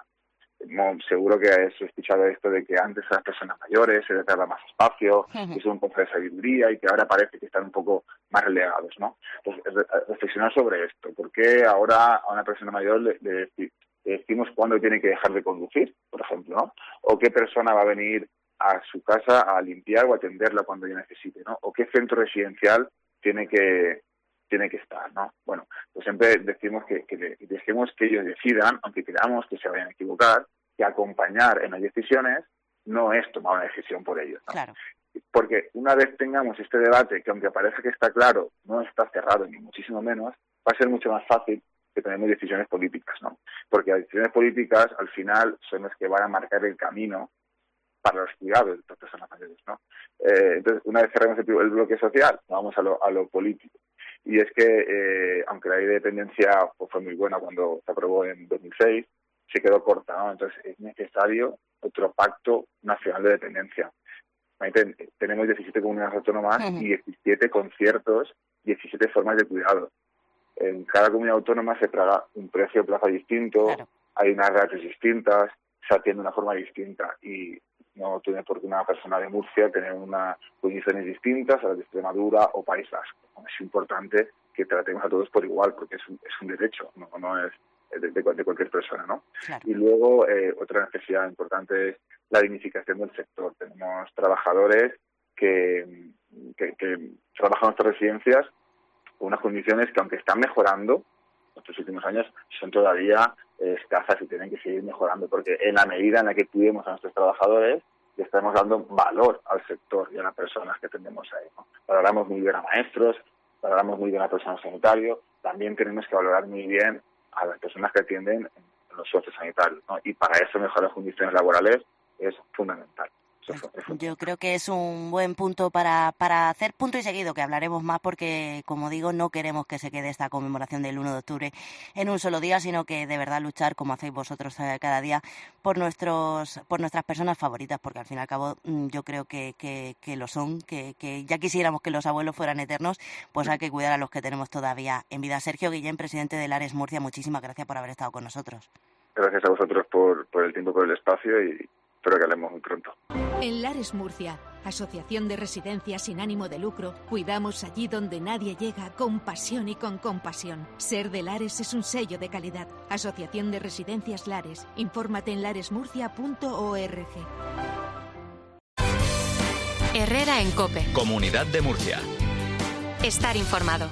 Seguro que has escuchado esto de que antes a las personas mayores se les daba más espacio, uh-huh. que son un poco de sabiduría y que ahora parece que están un poco más relegados, ¿no? Pues reflexionar sobre esto. ¿Por qué ahora a una persona mayor le, le, le decimos cuándo tiene que dejar de conducir, por ejemplo, ¿no? O qué persona va a venir a su casa a limpiar o atenderla cuando ella necesite, ¿no? O qué centro residencial tiene que tiene que estar, ¿no? Bueno, pues siempre decimos que, que dejemos que ellos decidan, aunque creamos que se vayan a equivocar, que acompañar en las decisiones no es tomar una decisión por ellos, ¿no? Claro. Porque una vez tengamos este debate, que aunque parece que está claro, no está cerrado ni muchísimo menos, va a ser mucho más fácil que tenemos decisiones políticas, ¿no? Porque las decisiones políticas, al final, son las que van a marcar el camino para los cuidados de las personas mayores, ¿no? Eh, entonces, una vez cerramos el, el bloque social, vamos a lo, a lo político. Y es que, eh, aunque la ley de dependencia pues, fue muy buena cuando se aprobó en dos mil seis, se quedó corta, ¿no? Entonces, es necesario otro pacto nacional de dependencia. Tenemos diecisiete comunidades autónomas uh-huh. y diecisiete conciertos, diecisiete formas de cuidado. En cada comunidad autónoma se paga un precio de plaza distinto, claro. hay unas ratios distintas, se atiende de una forma distinta y no tiene por qué una persona de Murcia tener unas condiciones distintas a las de Extremadura o País Vasco. Es importante que tratemos a todos por igual porque es un, es un derecho, no, no es de, de, de cualquier persona, ¿no? Claro. Y luego eh, otra necesidad importante es la dignificación del sector. Tenemos trabajadores que, que, que trabajan en nuestras residencias con unas condiciones que, aunque están mejorando en estos últimos años, son todavía eh, escasas y tienen que seguir mejorando, porque en la medida en la que cuidemos a nuestros trabajadores, le estamos dando valor al sector y a las personas que tenemos ahí, ¿no? Valoramos muy bien a maestros, valoramos muy bien a personal sanitario, también tenemos que valorar muy bien a las personas que atienden en los sociosanitarios, ¿no? Y para eso mejorar las condiciones laborales es fundamental. Yo creo que es un buen punto para, para hacer punto y seguido, que hablaremos más porque, como digo, no queremos que se quede esta conmemoración del uno de octubre en un solo día, sino que de verdad luchar, como hacéis vosotros cada día, por nuestros por nuestras personas favoritas, porque al fin y al cabo yo creo que, que, que lo son, que, que ya quisiéramos que los abuelos fueran eternos, pues hay que cuidar a los que tenemos todavía en vida. Sergio Guillén, presidente de Lares Murcia, muchísimas gracias por haber estado con nosotros. Gracias a vosotros por, por el tiempo, por el espacio y espero que hablemos muy pronto. En Lares Murcia, Asociación de Residencias sin ánimo de lucro, cuidamos allí donde nadie llega, con pasión y con compasión. Ser de Lares es un sello de calidad. Asociación de Residencias Lares. Infórmate en lares murcia punto org. Herrera en COPE. Comunidad de Murcia. Estar informado.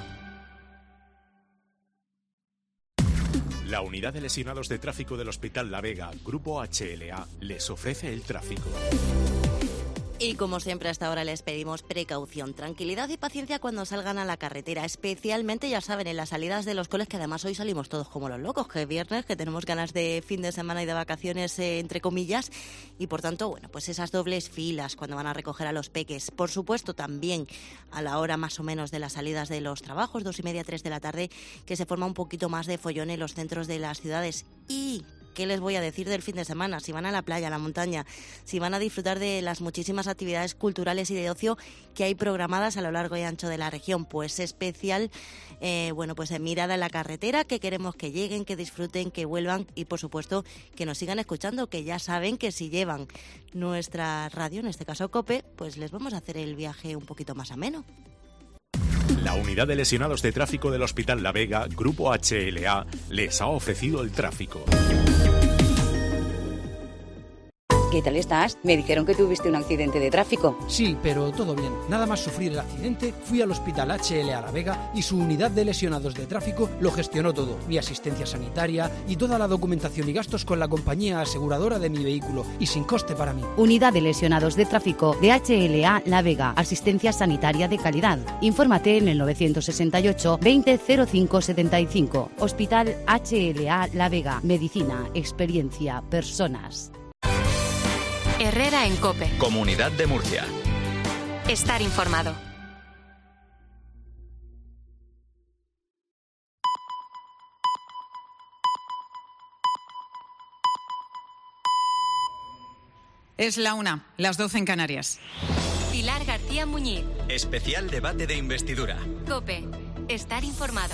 La Unidad de Lesionados de Tráfico del Hospital La Vega, Grupo H L A, les ofrece el tráfico. Y como siempre hasta ahora les pedimos precaución, tranquilidad y paciencia cuando salgan a la carretera, especialmente, ya saben, en las salidas de los coles, que además hoy salimos todos como los locos, que es viernes, que tenemos ganas de fin de semana y de vacaciones, eh, entre comillas, y por tanto, bueno, pues esas dobles filas cuando van a recoger a los peques. Por supuesto, también a la hora más o menos de las salidas de los trabajos, dos y media, tres de la tarde, que se forma un poquito más de follón en los centros de las ciudades. Y ¿qué les voy a decir del fin de semana? Si van a la playa, a la montaña, si van a disfrutar de las muchísimas actividades culturales y de ocio que hay programadas a lo largo y ancho de la región, pues especial, eh, bueno, pues mirada en la carretera, que queremos que lleguen, que disfruten, que vuelvan y por supuesto que nos sigan escuchando, que ya saben que si llevan nuestra radio, en este caso COPE, pues les vamos a hacer el viaje un poquito más ameno. La Unidad de Lesionados de Tráfico del Hospital La Vega, Grupo H L A, les ha ofrecido el tráfico. ¿Qué tal estás? Me dijeron que tuviste un accidente de tráfico. Sí, pero todo bien. Nada más sufrir el accidente, fui al Hospital H L A La Vega y su unidad de lesionados de tráfico lo gestionó todo. Mi asistencia sanitaria y toda la documentación y gastos con la compañía aseguradora de mi vehículo y sin coste para mí. Unidad de lesionados de tráfico de H L A La Vega. Asistencia sanitaria de calidad. Infórmate en el novecientos sesenta y ocho veinte cero cinco setenta y cinco. Hospital H L A La Vega. Medicina, experiencia, personas. Herrera en COPE. Comunidad de Murcia. Estar informado. Es la una, las doce en Canarias. Pilar García Muñiz. Especial debate de investidura. COPE. Estar informado.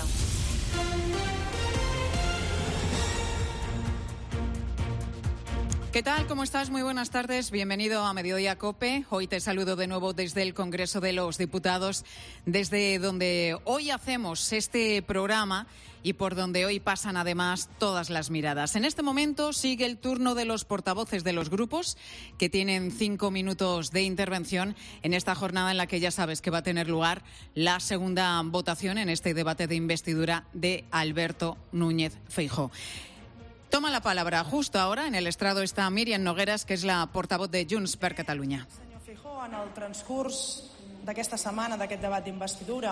¿Qué tal? ¿Cómo estás? Muy buenas tardes. Bienvenido a Mediodía COPE. Hoy te saludo de nuevo desde el Congreso de los Diputados, desde donde hoy hacemos este programa y por donde hoy pasan además todas las miradas. En este momento sigue el turno de los portavoces de los grupos, que tienen cinco minutos de intervención en esta jornada en la que ya sabes que va a tener lugar la segunda votación en este debate de investidura de Alberto Núñez Feijóo. Toma la palabra justo ahora, en el estrado está Míriam Nogueras, que és la portavoz de Junts per Catalunya. Senyor Feijóo, en el transcurs d'aquesta setmana, d'aquest debat d'investidura,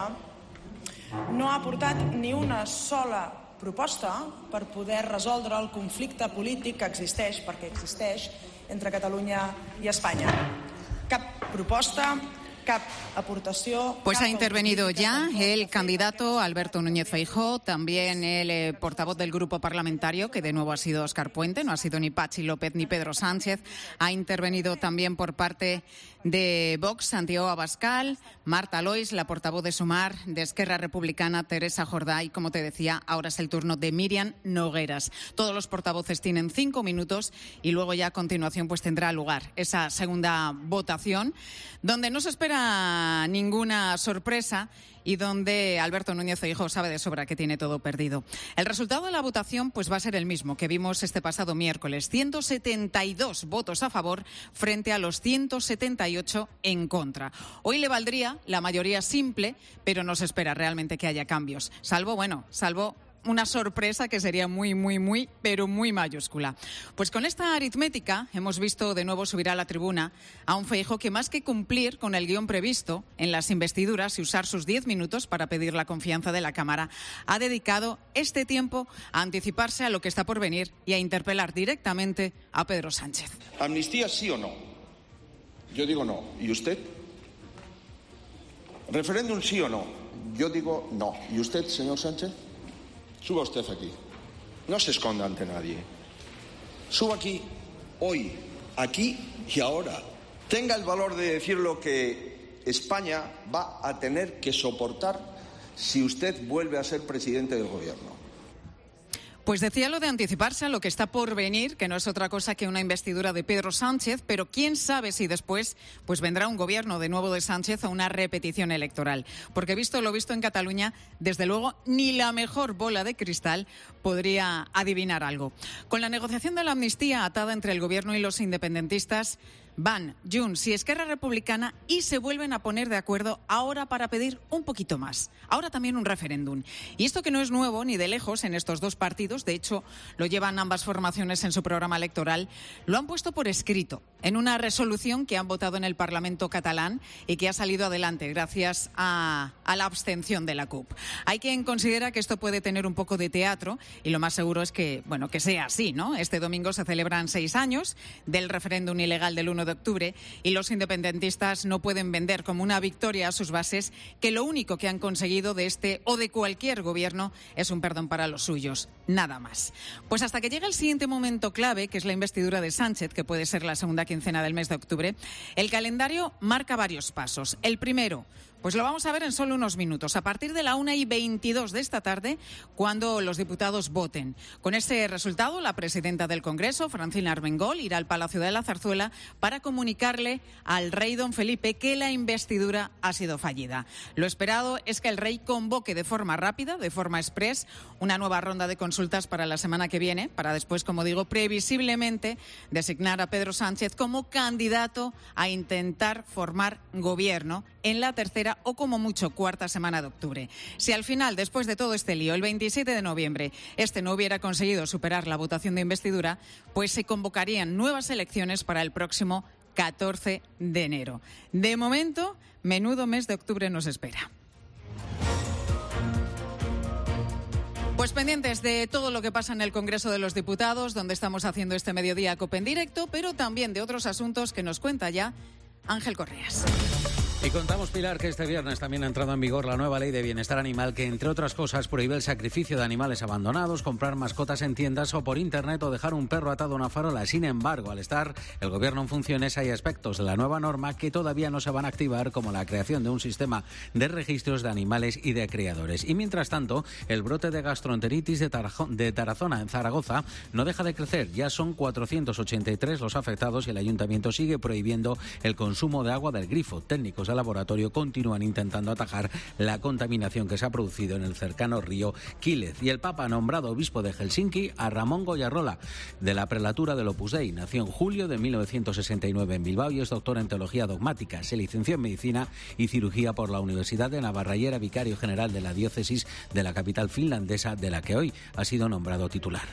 no ha aportat ni una sola proposta per poder resoldre el conflicte polític que existeix, perquè existeix, entre Catalunya i Espanya. Cap proposta, cap aportació. Pues ha intervenido ya el candidato Alberto Núñez Feijóo, también el eh, portavoz del grupo parlamentario, que de nuevo ha sido Óscar Puente, no ha sido ni Patxi López ni Pedro Sánchez. Ha intervenido también por parte de Vox, Santiago Abascal, Marta Lois, la portavoz de Sumar, de Esquerra Republicana, Teresa Jordá, y como te decía, ahora es el turno de Míriam Nogueras. Todos los portavoces tienen cinco minutos y luego ya a continuación pues tendrá lugar esa segunda votación, donde no se espera ninguna sorpresa y donde Alberto Núñez Feijóo sabe de sobra que tiene todo perdido. El resultado de la votación pues va a ser el mismo que vimos este pasado miércoles. ciento setenta y dos votos a favor frente a los ciento setenta y ocho en contra. Hoy le valdría la mayoría simple, pero no se espera realmente que haya cambios. Salvo, bueno, salvo una sorpresa que sería muy, muy, muy, pero muy mayúscula. Pues con esta aritmética hemos visto de nuevo subir a la tribuna a un Feijóo que, más que cumplir con el guión previsto en las investiduras y usar sus diez minutos para pedir la confianza de la Cámara, ha dedicado este tiempo a anticiparse a lo que está por venir y a interpelar directamente a Pedro Sánchez. ¿Amnistía sí o no? Yo digo no. ¿Y usted? ¿Referéndum sí o no? Yo digo no. ¿Y usted, señor Sánchez? Suba usted aquí. No se esconda ante nadie. Suba aquí, hoy, aquí y ahora. Tenga el valor de decir lo que España va a tener que soportar si usted vuelve a ser presidente del Gobierno. Pues decía lo de anticiparse a lo que está por venir, que no es otra cosa que una investidura de Pedro Sánchez, pero quién sabe si después pues vendrá un gobierno de nuevo de Sánchez o una repetición electoral. Porque visto lo visto en Cataluña, desde luego ni la mejor bola de cristal podría adivinar algo. Con la negociación de la amnistía atada entre el gobierno y los independentistas, van Junts y Esquerra Republicana y se vuelven a poner de acuerdo ahora para pedir un poquito más. Ahora también un referéndum. Y esto que no es nuevo ni de lejos en estos dos partidos, de hecho lo llevan ambas formaciones en su programa electoral, lo han puesto por escrito en una resolución que han votado en el Parlamento catalán y que ha salido adelante gracias a, a la abstención de la C U P. Hay quien considera que esto puede tener un poco de teatro y lo más seguro es que, bueno, que sea así, ¿no? Este domingo se celebran seis años del referéndum ilegal del uno de octubre y los independentistas no pueden vender como una victoria a sus bases que lo único que han conseguido de este o de cualquier gobierno es un perdón para los suyos, nada más. Pues hasta que llegue el siguiente momento clave, que es la investidura de Sánchez, que puede ser la segunda quincena del mes de octubre, el calendario marca varios pasos. El primero, Pues lo vamos a ver en solo unos minutos, a partir de la una y veintidós de esta tarde, cuando los diputados voten. Con este resultado, la presidenta del Congreso, Francina Armengol, irá al Palacio de la Zarzuela para comunicarle al rey don Felipe que la investidura ha sido fallida. Lo esperado es que el rey convoque de forma rápida, de forma express, una nueva ronda de consultas para la semana que viene, para después, como digo, previsiblemente designar a Pedro Sánchez como candidato a intentar formar gobierno en la tercera o como mucho cuarta semana de octubre. Si al final, después de todo este lío, el veintisiete de noviembre, este no hubiera conseguido superar la votación de investidura, pues se convocarían nuevas elecciones para el próximo catorce de enero. De momento, menudo mes de octubre nos espera. Pues pendientes de todo lo que pasa en el Congreso de los Diputados, donde estamos haciendo este mediodía COPE en directo, pero también de otros asuntos que nos cuenta ya Ángel Correas. Y contamos, Pilar, que este viernes también ha entrado en vigor la nueva ley de bienestar animal que, entre otras cosas, prohíbe el sacrificio de animales abandonados, comprar mascotas en tiendas o por internet o dejar un perro atado a una farola. Sin embargo, al estar el Gobierno en funciones, hay aspectos de la nueva norma que todavía no se van a activar, como la creación de un sistema de registros de animales y de criadores. Y mientras tanto, el brote de gastroenteritis de, Tarajo- de Tarazona, en Zaragoza, no deja de crecer. Ya son cuatrocientos ochenta y tres los afectados y el Ayuntamiento sigue prohibiendo el consumo de agua del grifo. Técnicos de laboratorio continúan intentando atajar la contaminación que se ha producido en el cercano río Quílez. Y el Papa ha nombrado obispo de Helsinki a Ramón Goyarrola, de la prelatura del Opus Dei. Nació en julio de mil novecientos sesenta y nueve en Bilbao y es doctor en teología dogmática. Se licenció en medicina y cirugía por la Universidad de Navarra y era vicario general de la diócesis de la capital finlandesa, de la que hoy ha sido nombrado titular.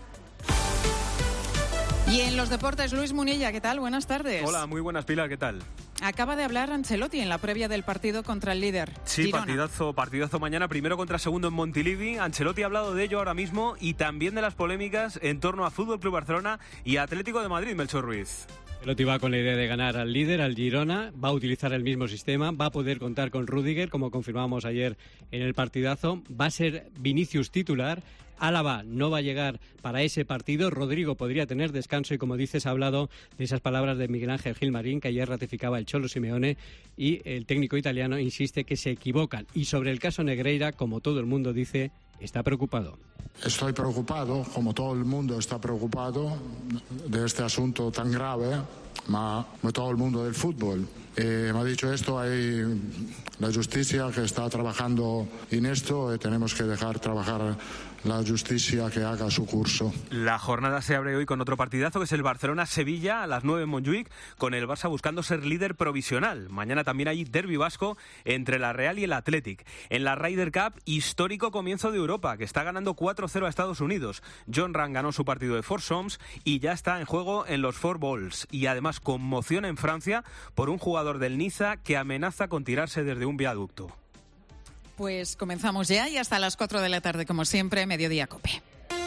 Y en los deportes, Luis Munilla, ¿qué tal? Buenas tardes. Hola, muy buenas, Pilar, ¿qué tal? Acaba de hablar Ancelotti en la previa del partido contra el líder Sí, Girona. partidazo, partidazo mañana, primero contra segundo en Montilivi. Ancelotti ha hablado de ello ahora mismo y también de las polémicas en torno a Fútbol Club Barcelona y Atlético de Madrid, Melchor Ruiz. Ancelotti va con la idea de ganar al líder, al Girona, va a utilizar el mismo sistema, va a poder contar con Rüdiger, como confirmamos ayer en el partidazo, va a ser Vinicius titular. Álava no va a llegar para ese partido, Rodrigo podría tener descanso y, como dices, ha hablado de esas palabras de Miguel Ángel Gilmarín, que ayer ratificaba el Cholo Simeone, y el técnico italiano insiste que se equivocan. Y sobre el caso Negreira, como todo el mundo dice, está preocupado. Estoy preocupado, como todo el mundo está preocupado de este asunto tan grave, ma todo el mundo del fútbol. Eh, me ha dicho esto, hay la justicia que está trabajando en esto y tenemos que dejar trabajar la justicia que haga su curso. La jornada se abre hoy con otro partidazo, que es el Barcelona-Sevilla a las nueve en Montjuic, con el Barça buscando ser líder provisional. Mañana también hay derbi vasco entre la Real y el Athletic. En la Ryder Cup, histórico comienzo de Europa, que está ganando cuatro cero a Estados Unidos. John Ram ganó su partido de foursomes y ya está en juego en los four balls. Y además conmoción en Francia por un jugador del Niza que amenaza con tirarse desde un viaducto. Pues comenzamos ya y hasta las cuatro de la tarde, como siempre, Mediodía COPE.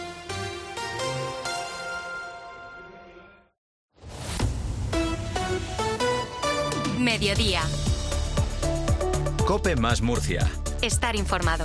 Mediodía. COPE más Murcia. Estar informado.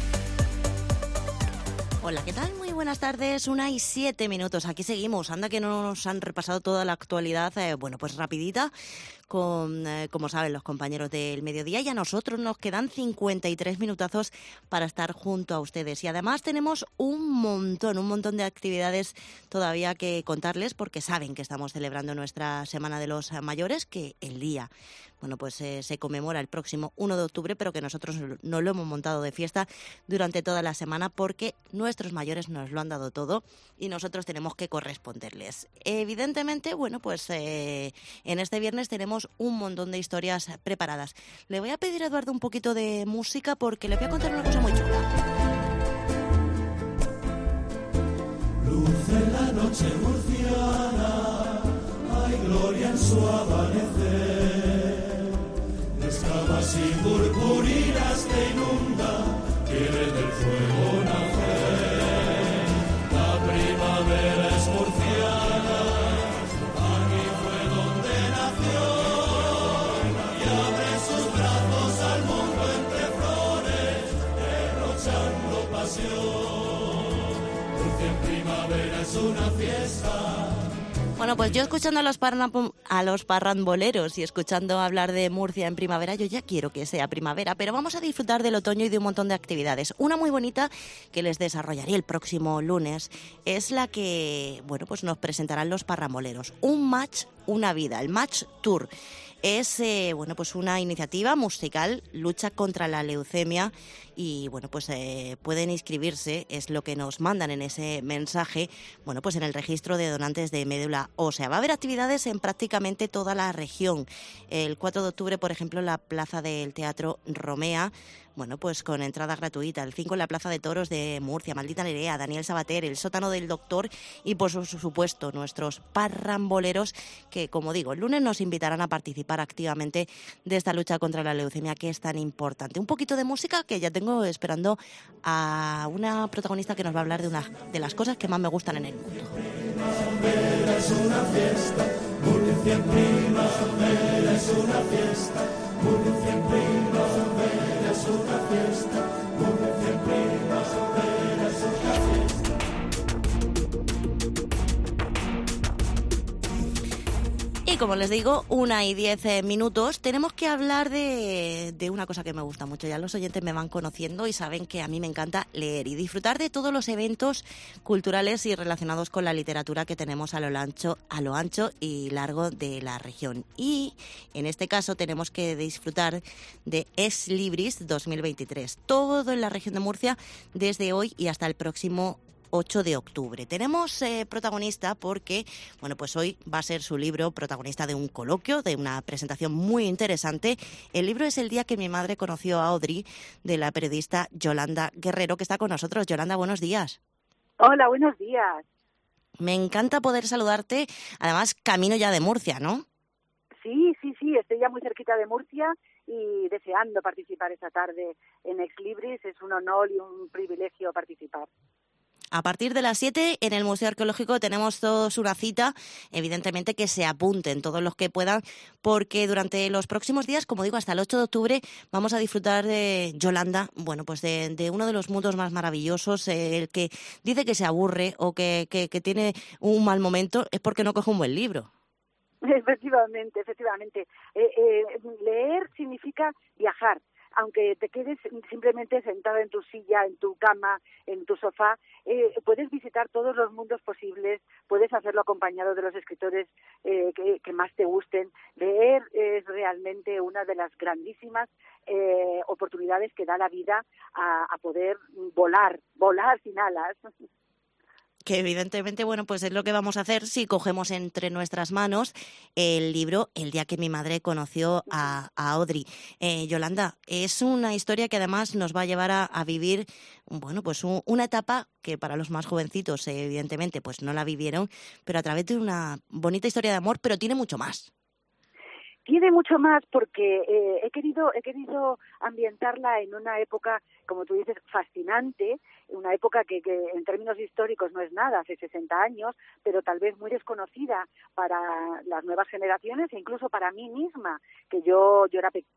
Hola, ¿qué tal? Muy buenas tardes, una y siete minutos. Aquí seguimos. Anda que no nos han repasado toda la actualidad, eh, bueno, pues rapidita, con, eh, como saben los compañeros del mediodía, y a nosotros nos quedan cincuenta y tres minutazos para estar junto a ustedes. Y además tenemos un montón, un montón de actividades todavía que contarles, porque saben que estamos celebrando nuestra Semana de los Mayores, que el día, bueno, pues eh, se conmemora el próximo uno de octubre, pero que nosotros no lo hemos montado de fiesta durante toda la semana porque nuestros mayores nos lo han dado todo y nosotros tenemos que corresponderles. Evidentemente, bueno, pues eh, en este viernes tenemos un montón de historias preparadas. Le voy a pedir a Eduardo un poquito de música porque le voy a contar una cosa muy chula. Luz en la noche murciana, hay gloria en su amanecer. Escamas y purpurinas que inundan, quiere del fuego nacer. La primavera es murciana, aquí fue donde nació, y abre sus brazos al mundo entre flores, derrochando pasión. Dulce en primavera es una fiesta. Bueno, pues yo escuchando a los, parna- a los parramboleros y escuchando hablar de Murcia en primavera, yo ya quiero que sea primavera, pero vamos a disfrutar del otoño y de un montón de actividades. Una muy bonita que les desarrollaré el próximo lunes es la que, bueno, pues nos presentarán los parramboleros. Un match, una vida, el Match Tour. Es eh, bueno, pues una iniciativa musical, lucha contra la leucemia y bueno, pues eh, pueden inscribirse, es lo que nos mandan en ese mensaje, bueno, pues en el registro de donantes de médula ósea. Va a haber actividades en prácticamente toda la región. El cuatro de octubre, por ejemplo, en la plaza del Teatro Romea, bueno, pues con entrada gratuita. El cinco en la Plaza de Toros de Murcia, Maldita Nerea, Daniel Sabater, el Sótano del Doctor y, por supuesto, nuestros parramboleros que, como digo, el lunes nos invitarán a participar activamente de esta lucha contra la leucemia que es tan importante. Un poquito de música, que ya tengo esperando a una protagonista que nos va a hablar de una de las cosas que más me gustan en el mundo. Primavera es una fiesta, Murcia en primavera es una fiesta, Murcia en primavera es una fiesta, Murcia en primavera es una fiesta. Y como les digo, una y diez eh, minutos, tenemos que hablar de, de una cosa que me gusta mucho. Ya los oyentes me van conociendo y saben que a mí me encanta leer y disfrutar de todos los eventos culturales y relacionados con la literatura que tenemos a lo ancho, a lo ancho y largo de la región. Y en este caso tenemos que disfrutar de Es Libris dos mil veintitrés. Todo en la región de Murcia desde hoy y hasta el próximo ocho de octubre. Tenemos eh, protagonista porque, bueno, pues hoy va a ser su libro, protagonista de un coloquio, de una presentación muy interesante. El libro es El día que mi madre conoció a Audrey, de la periodista Yolanda Guerrero, que está con nosotros. Yolanda, buenos días. Hola, buenos días. Me encanta poder saludarte, además camino ya de Murcia, ¿no? Sí, sí, sí, estoy ya muy cerquita de Murcia y deseando participar esta tarde en Ex Libris. Es un honor y un privilegio participar. A partir de las siete en el Museo Arqueológico tenemos todos una cita, evidentemente que se apunten todos los que puedan, porque durante los próximos días, como digo, hasta el ocho de octubre, vamos a disfrutar de Yolanda, bueno, pues de, de uno de los mundos más maravillosos. Eh, el que dice que se aburre o que, que, que tiene un mal momento es porque no coge un buen libro. Efectivamente, efectivamente. Eh, eh, leer significa viajar. Aunque te quedes simplemente sentado en tu silla, en tu cama, en tu sofá, eh, puedes visitar todos los mundos posibles, puedes hacerlo acompañado de los escritores eh, que, que más te gusten. Leer es realmente una de las grandísimas eh, oportunidades que da la vida a, a poder volar, volar sin alas. Que evidentemente, bueno, pues es lo que vamos a hacer si cogemos entre nuestras manos el libro El día que mi madre conoció a, a Audrey. Eh, Yolanda, es una historia que además nos va a llevar a, a vivir, bueno, pues un, una etapa que para los más jovencitos, eh, evidentemente, pues no la vivieron, pero a través de una bonita historia de amor, pero tiene mucho más. Tiene mucho más porque eh, he querido he querido ambientarla en una época, como tú dices, fascinante, una época que, que en términos históricos no es nada, hace sesenta años, pero tal vez muy desconocida para las nuevas generaciones e incluso para mí misma, que yo, yo era pequeña.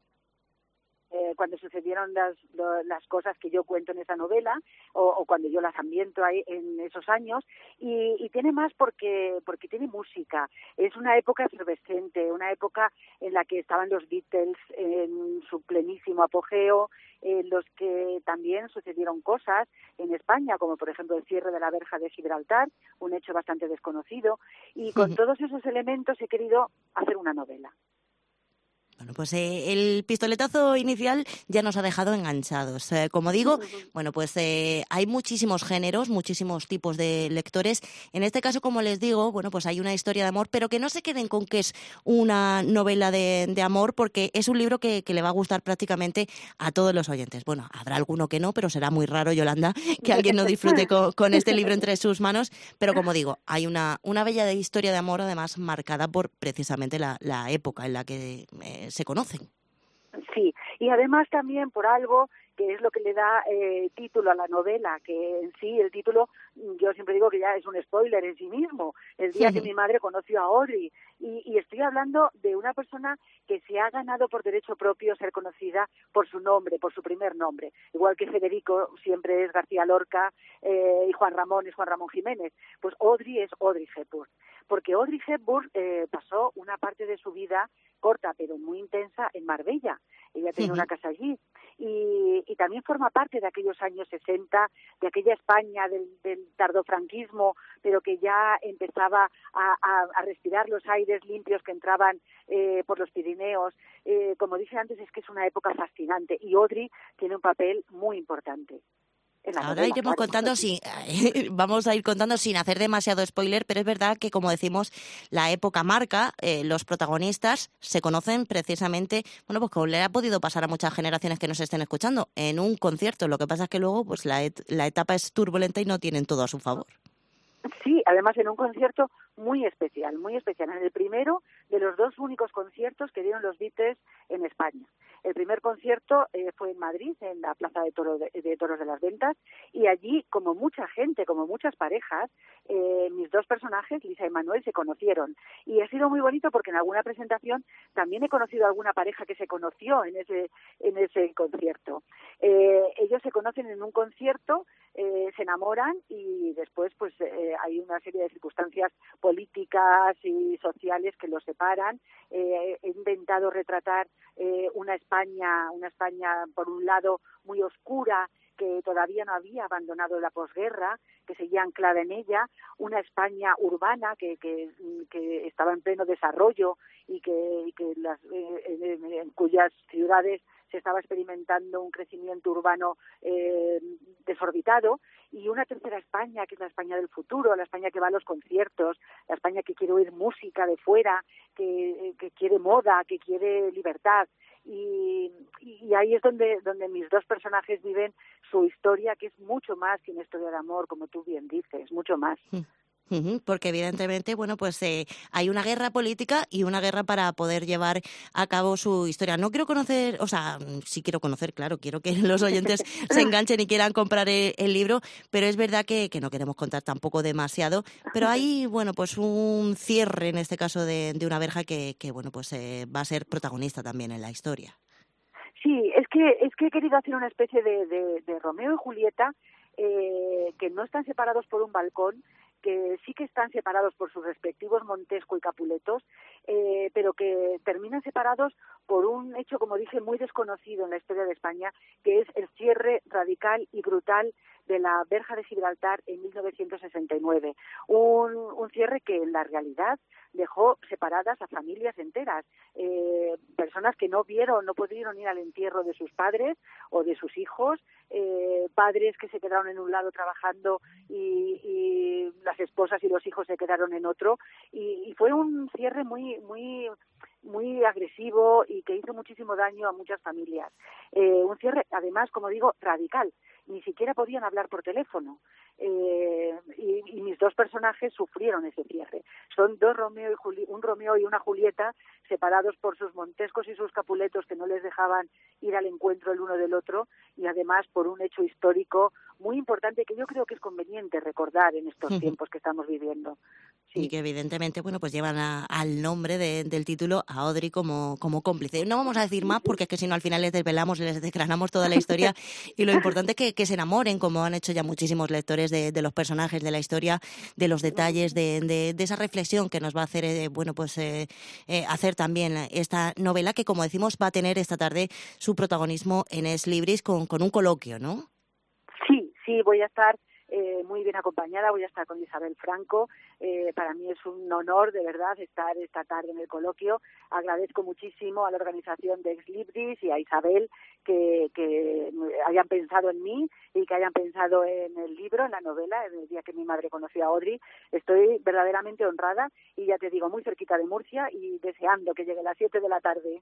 Eh, cuando sucedieron las, lo, las cosas que yo cuento en esa novela o, o cuando yo las ambiento ahí en esos años y, y tiene más porque porque tiene música. Es una época efervescente, una época en la que estaban los Beatles en su plenísimo apogeo, en los que también sucedieron cosas en España, como por ejemplo el cierre de la verja de Gibraltar, un hecho bastante desconocido, y con todos esos elementos he querido hacer una novela. Bueno, pues eh, el pistoletazo inicial ya nos ha dejado enganchados. Eh, como digo, bueno, pues eh, hay muchísimos géneros, muchísimos tipos de lectores. En este caso, como les digo, bueno, pues hay una historia de amor, pero que no se queden con que es una novela de, de amor, porque es un libro que, que le va a gustar prácticamente a todos los oyentes. Bueno, habrá alguno que no, pero será muy raro, Yolanda, que alguien no disfrute con, con este libro entre sus manos. Pero como digo, hay una, una bella historia de amor, además marcada por precisamente la, la época en la que eh, se conocen. Sí, y además también por algo que es lo que le da eh, título a la novela, que en sí el título, yo siempre digo que ya es un spoiler en sí mismo, el día que mi madre conoció a Audrey, y, y estoy hablando de una persona que se ha ganado por derecho propio ser conocida por su nombre, por su primer nombre, igual que Federico siempre es García Lorca eh, y Juan Ramón es Juan Ramón Jiménez, pues Audrey es Audrey Hepburn, porque Audrey Hepburn eh, pasó una parte de su vida corta pero muy intensa en Marbella. Ella tenía una casa allí y, y también forma parte de aquellos años sesenta, de aquella España del, del tardofranquismo, pero que ya empezaba a, a, a respirar los aires limpios que entraban eh, por los Pirineos. Eh, como dije antes, es que es una época fascinante y Audrey tiene un papel muy importante. Ahora novela, iremos claro. contando sin, vamos a ir contando sin hacer demasiado spoiler, pero es verdad que, como decimos, la época marca, eh, los protagonistas se conocen precisamente, bueno, pues como le ha podido pasar a muchas generaciones que nos estén escuchando, en un concierto. Lo que pasa es que luego pues la, et- la etapa es turbulenta y no tienen todo a su favor. Sí, además en un concierto muy especial, muy especial. En el primero de los dos únicos conciertos que dieron los Beatles en España. El primer concierto eh, fue en Madrid, en la Plaza de, Toro de, de Toros de las Ventas, y allí, como mucha gente, como muchas parejas, eh, mis dos personajes, Lisa y Manuel, se conocieron. Y ha sido muy bonito porque en alguna presentación también he conocido a alguna pareja que se conoció en ese, en ese concierto. Eh, ellos se conocen en un concierto, eh, se enamoran y después pues eh, hay una serie de circunstancias políticas y sociales que los separan. Eh, he intentado retratar eh, una España, una España por un lado muy oscura, que todavía no había abandonado la posguerra, que seguía anclada en ella, una España urbana que, que, que estaba en pleno desarrollo y que, y que las, eh, en, en cuyas ciudades se estaba experimentando un crecimiento urbano eh, desorbitado, y una tercera España, que es la España del futuro, la España que va a los conciertos, la España que quiere oír música de fuera, que, que quiere moda, que quiere libertad. Y, y ahí es donde, donde mis dos personajes viven su historia, que es mucho más que una historia de amor, como tú bien dices, mucho más. Porque evidentemente, bueno, pues eh, hay una guerra política y una guerra para poder llevar a cabo su historia. No quiero conocer, o sea, sí quiero conocer, claro, quiero que los oyentes se enganchen y quieran comprar el, el libro, pero es verdad que, que no queremos contar tampoco demasiado. Pero hay, bueno, pues un cierre en este caso de, de una verja que, que bueno, pues eh, va a ser protagonista también en la historia. Sí, es que es que he querido hacer una especie de, de, de Romeo y Julieta eh, que no están separados por un balcón, que sí que están separados por sus respectivos Montesco y Capuletos, eh, pero que terminan separados por un hecho, como dije, muy desconocido en la historia de España, que es el cierre radical y brutal de la verja de Gibraltar en mil novecientos sesenta y nueve. Un, un cierre que en la realidad dejó separadas a familias enteras, eh, personas que no vieron, no pudieron ir al entierro de sus padres o de sus hijos, eh, padres que se quedaron en un lado trabajando y, y las esposas y los hijos se quedaron en otro, y, y fue un cierre muy, muy, muy agresivo y que hizo muchísimo daño a muchas familias. Eh, un cierre, además, como digo, radical. Ni siquiera podían hablar por teléfono. Eh, y, y mis dos personajes sufrieron ese cierre. Son dos Romeo y Juli- un Romeo y una Julieta separados por sus Montescos y sus Capuletos que no les dejaban ir al encuentro el uno del otro, y además por un hecho histórico muy importante que yo creo que es conveniente recordar en estos uh-huh. tiempos que estamos viviendo. Sí. Y que evidentemente, bueno, pues llevan a, al nombre de, del título a Audrey como, como cómplice. No vamos a decir más porque es que si no al final les desvelamos, les desgranamos toda la historia, y lo importante es que, que se enamoren, como han hecho ya muchísimos lectores, de, de los personajes, de la historia, de los detalles, de, de, de esa reflexión que nos va a hacer, eh, bueno, pues eh, eh, hacer también esta novela que, como decimos, va a tener esta tarde su protagonismo en Es Libris con, con un coloquio, ¿no? Sí, sí, voy a estar Eh, muy bien acompañada, voy a estar con Isabel Franco. Eh, para mí es un honor, de verdad, estar esta tarde en el coloquio. Agradezco muchísimo a la organización de Ex Libris y a Isabel que, que hayan pensado en mí y que hayan pensado en el libro, en la novela, en el día que mi madre conoció a Audrey. Estoy verdaderamente honrada y, ya te digo, muy cerquita de Murcia y deseando que llegue a las siete de la tarde.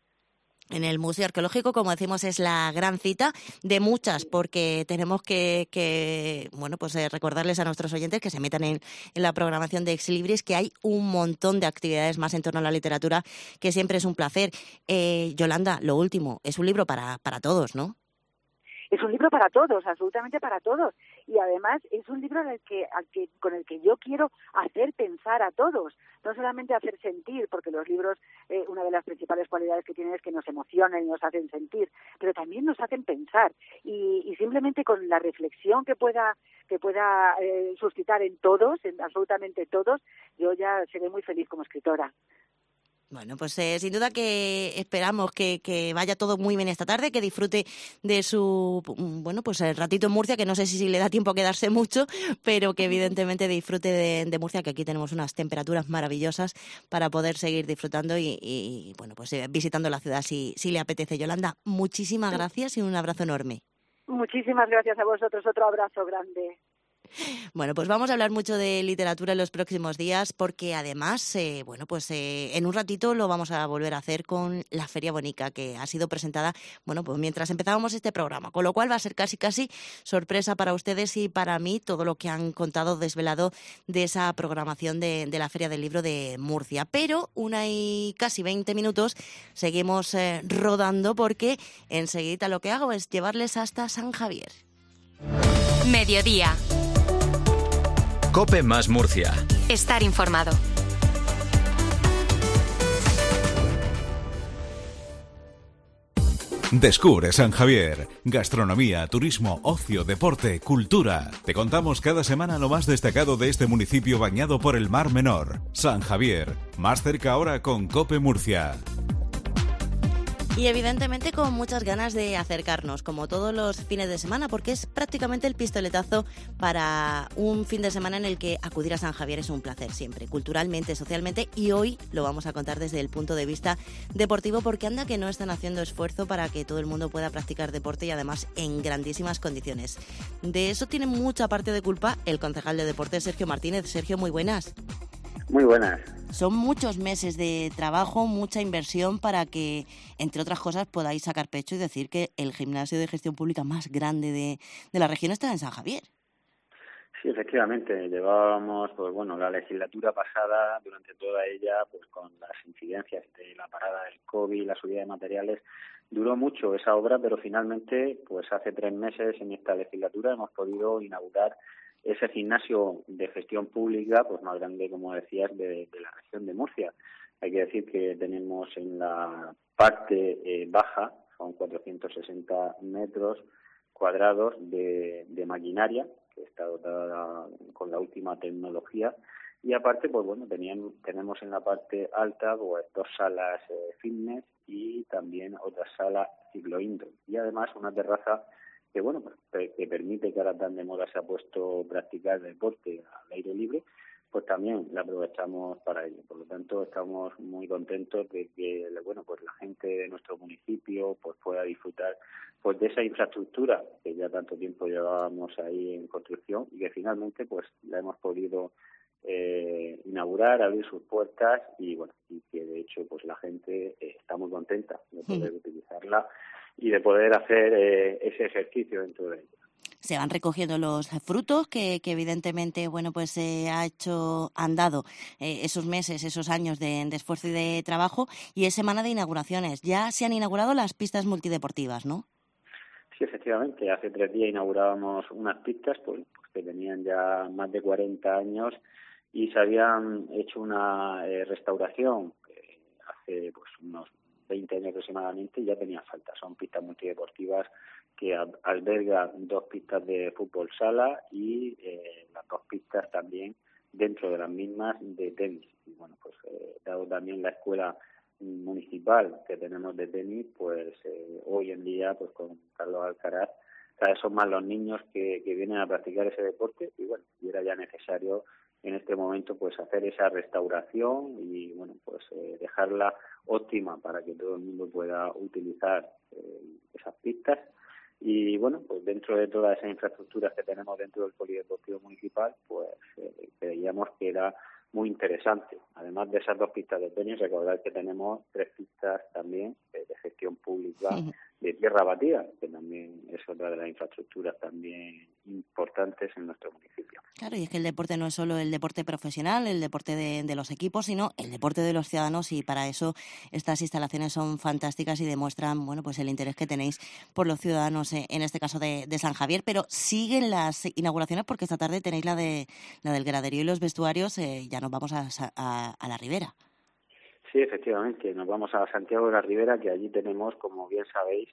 En el Museo Arqueológico, como decimos, es la gran cita de muchas, porque tenemos que, que bueno, pues eh, recordarles a nuestros oyentes que se metan en, en la programación de Ex Libris, que hay un montón de actividades más en torno a la literatura, que siempre es un placer. Eh, Yolanda, lo último, es un libro para, para todos, ¿no? es un libro para todos, absolutamente para todos, y además es un libro en el que, al que, con el que yo quiero hacer pensar a todos, no solamente hacer sentir, porque los libros, eh, una de las principales cualidades que tienen es que nos emocionan y nos hacen sentir, pero también nos hacen pensar, y, y simplemente con la reflexión que pueda que pueda eh, suscitar en todos, en absolutamente todos, yo ya seré muy feliz como escritora. Bueno, pues eh, sin duda que esperamos que, que vaya todo muy bien esta tarde, que disfrute de su, bueno, pues el ratito en Murcia, que no sé si, si le da tiempo a quedarse mucho, pero que evidentemente disfrute de, de Murcia, que aquí tenemos unas temperaturas maravillosas para poder seguir disfrutando y, y bueno, pues eh, visitando la ciudad si, si le apetece. Yolanda, muchísimas gracias y un abrazo enorme. Muchísimas gracias a vosotros, otro abrazo grande. Bueno, pues vamos a hablar mucho de literatura en los próximos días porque además, eh, bueno, pues eh, en un ratito lo vamos a volver a hacer con la Feria Bonica, que ha sido presentada, bueno, pues mientras empezábamos este programa, con lo cual va a ser casi casi sorpresa para ustedes y para mí todo lo que han contado, desvelado de esa programación de, de la Feria del Libro de Murcia. Pero una y casi veinte minutos seguimos eh, rodando porque enseguida lo que hago es llevarles hasta San Javier. Mediodía. COPE más Murcia. Estar informado. Descubre San Javier. Gastronomía, turismo, ocio, deporte, cultura. Te contamos cada semana lo más destacado de este municipio bañado por el Mar Menor. San Javier. Más cerca ahora con COPE Murcia. Y evidentemente con muchas ganas de acercarnos, como todos los fines de semana, porque es prácticamente el pistoletazo para un fin de semana en el que acudir a San Javier es un placer siempre, culturalmente, socialmente, y hoy lo vamos a contar desde el punto de vista deportivo, porque anda que no están haciendo esfuerzo para que todo el mundo pueda practicar deporte y además en grandísimas condiciones. De eso tiene mucha parte de culpa el concejal de deporte, Sergio Martínez. Sergio, muy buenas. Muy buenas. Son muchos meses de trabajo, mucha inversión para que, entre otras cosas, podáis sacar pecho y decir que el gimnasio de gestión pública más grande de, de la región está en San Javier. Sí, efectivamente. Llevábamos, pues bueno, la legislatura pasada, durante toda ella, pues con las incidencias de la parada del COVID, la subida de materiales, duró mucho esa obra, pero finalmente, pues hace tres meses en esta legislatura hemos podido inaugurar ese gimnasio de gestión pública, pues más grande, como decías, de, de la región de Murcia. Hay que decir que tenemos en la parte eh, baja, son cuatrocientos sesenta metros cuadrados de, de maquinaria, que está dotada con la última tecnología, y aparte, pues bueno, tenían, tenemos en la parte alta pues dos salas eh, fitness y también otra sala ciclo-indoor, y además una terraza que bueno, pues, que permite que ahora tan de moda se ha puesto practicar deporte al aire libre, pues también la aprovechamos para ello. Por lo tanto, estamos muy contentos de que bueno, pues la gente de nuestro municipio pues pueda disfrutar pues de esa infraestructura que ya tanto tiempo llevábamos ahí en construcción y que finalmente pues la hemos podido eh, inaugurar, abrir sus puertas y bueno, y que de hecho pues la gente eh, está muy contenta de poder mm. utilizarla y de poder hacer eh, ese ejercicio dentro de ella. Se van recogiendo los frutos que, que evidentemente, bueno, pues se eh, ha hecho, han dado eh, esos meses, esos años de, de esfuerzo y de trabajo, y es semana de inauguraciones. Ya se han inaugurado las pistas multideportivas, ¿no? Sí, efectivamente. Hace tres días inaugurábamos unas pistas pues, pues que tenían ya más de cuarenta años y se habían hecho una eh, restauración eh, hace pues unos veinte años aproximadamente y ya tenía falta. Son pistas multideportivas que albergan dos pistas de fútbol sala y eh, las dos pistas también dentro de las mismas de tenis. Y bueno, pues eh, dado también la escuela municipal que tenemos de tenis, pues eh, hoy en día pues con Carlos Alcaraz cada vez son más los niños que, que vienen a practicar ese deporte y bueno, y era ya necesario en este momento pues hacer esa restauración y bueno pues eh, dejarla óptima para que todo el mundo pueda utilizar eh, esas pistas y bueno pues dentro de todas esas infraestructuras que tenemos dentro del polideportivo municipal pues eh, creíamos que era muy interesante. Además de esas dos pistas de tenis, recordar que tenemos tres pistas también eh, de gestión pública, sí. de tierra batida, que también es otra de las infraestructuras también importantes en nuestro municipio. Claro, y es que el deporte no es solo el deporte profesional, el deporte de, de los equipos, sino el deporte de los ciudadanos, y para eso estas instalaciones son fantásticas y demuestran, bueno, pues el interés que tenéis por los ciudadanos, eh, en este caso de, de San Javier. Pero siguen las inauguraciones, porque esta tarde tenéis la de la del graderío y los vestuarios. Eh, ya nos vamos a, a, a la Ribera. Sí, efectivamente, nos vamos a Santiago de la Ribera, que allí tenemos, como bien sabéis,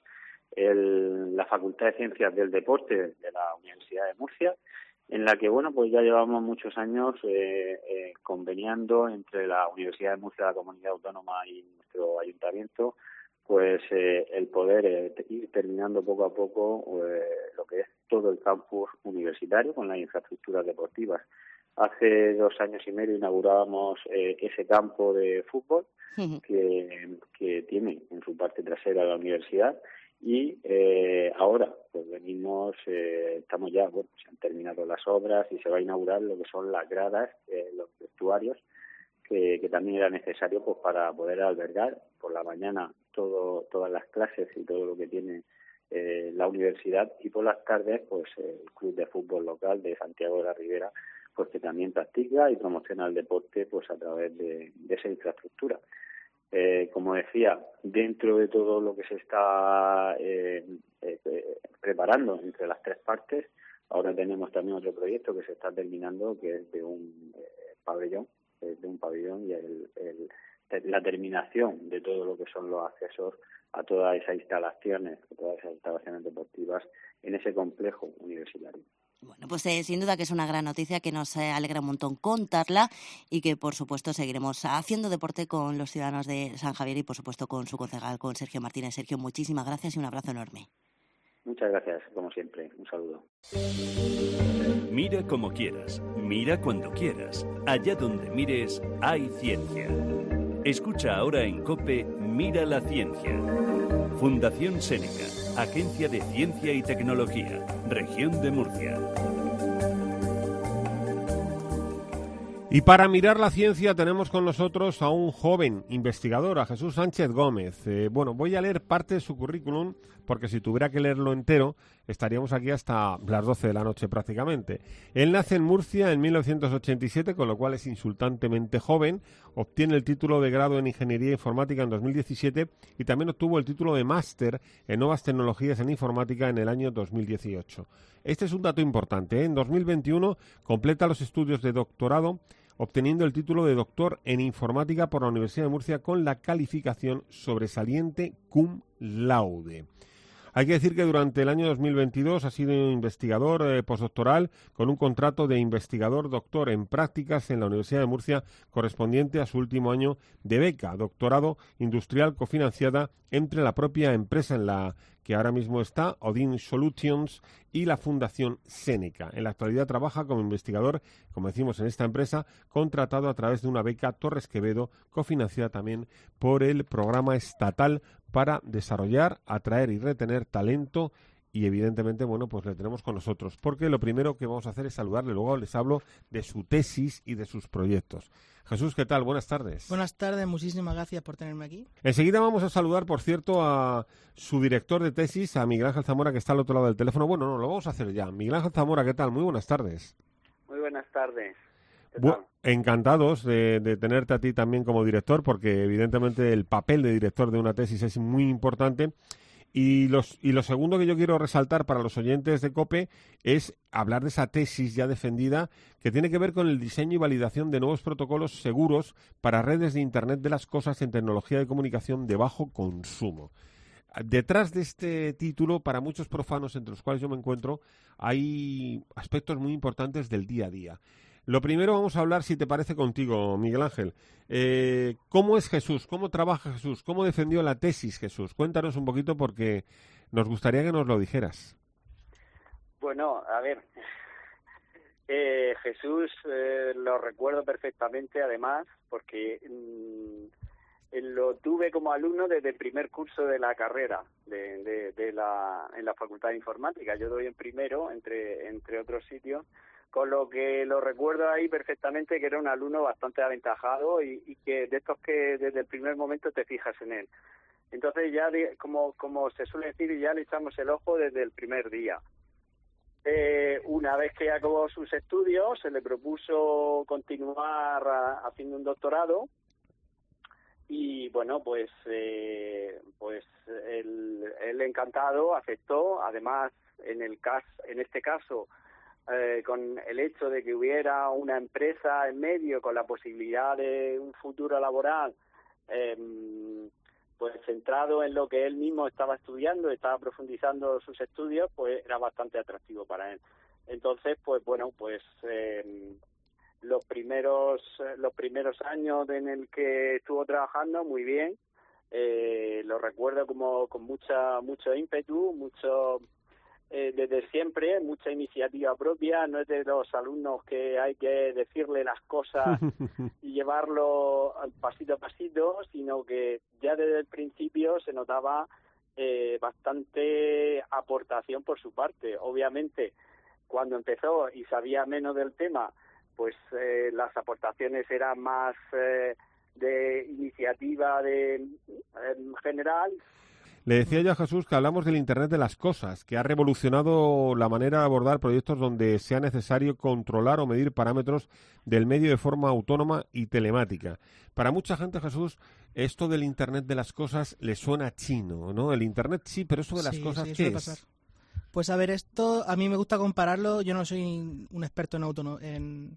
el, la Facultad de Ciencias del Deporte de la Universidad de Murcia, en la que, bueno, pues ya llevamos muchos años eh, eh, conveniando entre la Universidad de Murcia, la Comunidad Autónoma y nuestro ayuntamiento, pues eh, el poder eh, ir terminando poco a poco eh, lo que es todo el campus universitario con las infraestructuras deportivas. Hace dos años y medio inaugurábamos eh, ese campo de fútbol que, que tiene en su parte trasera la universidad, y eh, ahora pues venimos, eh, estamos ya, bueno, se han terminado las obras y se va a inaugurar lo que son las gradas, eh, los vestuarios, que, que también era necesario pues para poder albergar por la mañana todo, todas las clases y todo lo que tiene eh, la universidad, y por las tardes pues el club de fútbol local de Santiago de la Ribera, pues que también practica y promociona el deporte pues a través de, de esa infraestructura. Eh, como decía, dentro de todo lo que se está eh, eh, preparando entre las tres partes, ahora tenemos también otro proyecto que se está terminando, que es de un eh, pabellón, eh, de un pabellón y el, el, la terminación de todo lo que son los accesos a todas esas instalaciones, a todas esas instalaciones deportivas en ese complejo universitario. Bueno, pues eh, sin duda que es una gran noticia, que nos eh, alegra un montón contarla, y que por supuesto seguiremos haciendo deporte con los ciudadanos de San Javier y por supuesto con su concejal, con Sergio Martínez. Sergio, muchísimas gracias y un abrazo enorme. Muchas gracias, como siempre. Un saludo. Mira como quieras, mira cuando quieras. Allá donde mires, hay ciencia. Escucha ahora en COPE Mira la Ciencia. Fundación Séneca, Agencia de Ciencia y Tecnología, Región de Murcia. Y para mirar la ciencia tenemos con nosotros a un joven investigador, a Jesús Sánchez Gómez. Eh, bueno, voy a leer parte de su currículum, porque si tuviera que leerlo entero, estaríamos aquí hasta las doce de la noche prácticamente. Él nace en Murcia en mil novecientos ochenta y siete, con lo cual es insultantemente joven. Obtiene el título de grado en Ingeniería Informática en dos mil diecisiete y también obtuvo el título de máster en Nuevas Tecnologías en Informática en el año dos mil dieciocho. Este es un dato importante, ¿eh? En dos mil veintiuno completa los estudios de doctorado, obteniendo el título de doctor en informática por la Universidad de Murcia con la calificación sobresaliente cum laude. Hay que decir que durante el año dos mil veintidós ha sido investigador eh, postdoctoral con un contrato de investigador doctor en prácticas en la Universidad de Murcia, correspondiente a su último año de beca, doctorado industrial cofinanciada entre la propia empresa en la que ahora mismo está, Odin Solutions, y la Fundación Séneca. En la actualidad trabaja como investigador, como decimos, en esta empresa, contratado a través de una beca Torres Quevedo, cofinanciada también por el programa estatal para desarrollar, atraer y retener talento. Y evidentemente, bueno, pues le tenemos con nosotros, porque lo primero que vamos a hacer es saludarle, luego les hablo de su tesis y de sus proyectos. Jesús, ¿qué tal? Buenas tardes. Buenas tardes, muchísimas gracias por tenerme aquí. Enseguida vamos a saludar, por cierto, a su director de tesis, a Miguel Ángel Zamora, que está al otro lado del teléfono. Bueno, no, lo vamos a hacer ya. Miguel Ángel Zamora, ¿qué tal? Muy buenas tardes. Muy buenas tardes. Bu- encantados de, de tenerte a ti también como director, porque evidentemente el papel de director de una tesis es muy importante. Y, los, y lo segundo que yo quiero resaltar para los oyentes de COPE es hablar de esa tesis ya defendida que tiene que ver con el diseño y validación de nuevos protocolos seguros para redes de Internet de las cosas en tecnología de comunicación de bajo consumo. Detrás de este título, para muchos profanos, entre los cuales yo me encuentro, hay aspectos muy importantes del día a día. Lo primero vamos a hablar, si te parece, contigo, Miguel Ángel. Eh, ¿Cómo es Jesús? ¿Cómo trabaja Jesús? ¿Cómo defendió la tesis Jesús? Cuéntanos un poquito, porque nos gustaría que nos lo dijeras. Bueno, a ver, eh, Jesús eh, lo recuerdo perfectamente, además, porque mmm, lo tuve como alumno desde el primer curso de la carrera de, de, de la, en la Facultad de Informática. Yo doy en primero, entre, entre otros sitios, con lo que lo recuerdo ahí perfectamente, que era un alumno bastante aventajado y, y que de estos que desde el primer momento te fijas en él. Entonces ya, como, como se suele decir, ya le echamos el ojo desde el primer día. Eh, una vez que acabó sus estudios, se le propuso continuar a, haciendo un doctorado y bueno, pues eh, pues él, él encantado aceptó. Además, en el caso, en este caso, eh, con el hecho de que hubiera una empresa en medio con la posibilidad de un futuro laboral, eh, pues centrado en lo que él mismo estaba estudiando, estaba profundizando sus estudios, pues era bastante atractivo para él. Entonces, pues bueno, pues eh, los primeros los primeros años en el que estuvo trabajando muy bien, eh, lo recuerdo como con mucha mucho ímpetu, mucho eh, desde siempre, mucha iniciativa propia. No es de los alumnos que hay que decirle las cosas y llevarlo pasito a pasito, sino que ya desde el principio se notaba eh, bastante aportación por su parte. Obviamente, cuando empezó y sabía menos del tema, pues eh, las aportaciones eran más eh, de iniciativa de en general. Le decía yo a Jesús que hablamos del Internet de las cosas, que ha revolucionado la manera de abordar proyectos donde sea necesario controlar o medir parámetros del medio de forma autónoma y telemática. Para mucha gente, Jesús, esto del Internet de las cosas le suena chino, ¿no? El Internet sí, pero eso de las sí, cosas, sí, ¿qué es? pasar. Pues a ver, esto a mí me gusta compararlo. Yo no soy un experto en autónomo, en,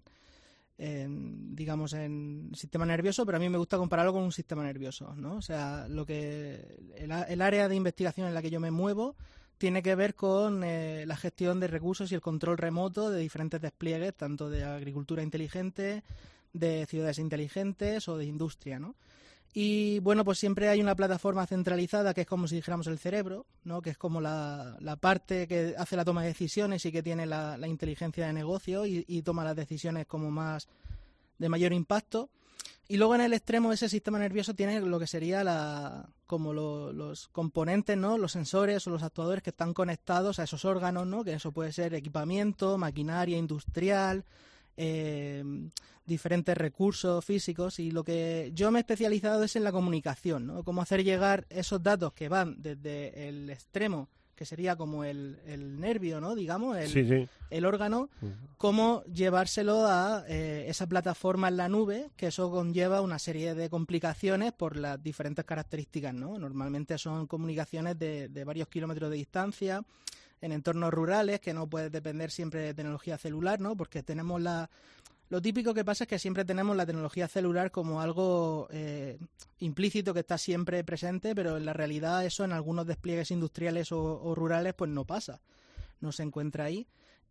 en, digamos, en sistema nervioso, pero a mí me gusta compararlo con un sistema nervioso, ¿no? O sea, lo que el, el área de investigación en la que yo me muevo tiene que ver con eh, la gestión de recursos y el control remoto de diferentes despliegues, tanto de agricultura inteligente, de ciudades inteligentes o de industria, ¿no? Y bueno, pues siempre hay una plataforma centralizada que es como si dijéramos el cerebro, ¿no? Que es como la, la parte que hace la toma de decisiones y que tiene la, la inteligencia de negocio y, y toma las decisiones como más de mayor impacto. Y luego en el extremo de ese sistema nervioso tiene lo que sería la, como lo, los componentes, ¿no? Los sensores o los actuadores que están conectados a esos órganos, ¿no? Que eso puede ser equipamiento, maquinaria industrial, eh, diferentes recursos físicos, y lo que yo me he especializado es en la comunicación, ¿no? Cómo hacer llegar esos datos que van desde el extremo, que sería como el, el nervio, ¿no? Digamos, el, sí, sí. el órgano, cómo llevárselo a eh, esa plataforma en la nube, que eso conlleva una serie de complicaciones por las diferentes características, ¿no? Normalmente son comunicaciones de, de varios kilómetros de distancia, en entornos rurales, que no puede depender siempre de tecnología celular, ¿no? Porque tenemos la... Lo típico que pasa es que siempre tenemos la tecnología celular como algo eh, implícito que está siempre presente, pero en la realidad eso en algunos despliegues industriales o, o rurales pues no pasa, no se encuentra ahí.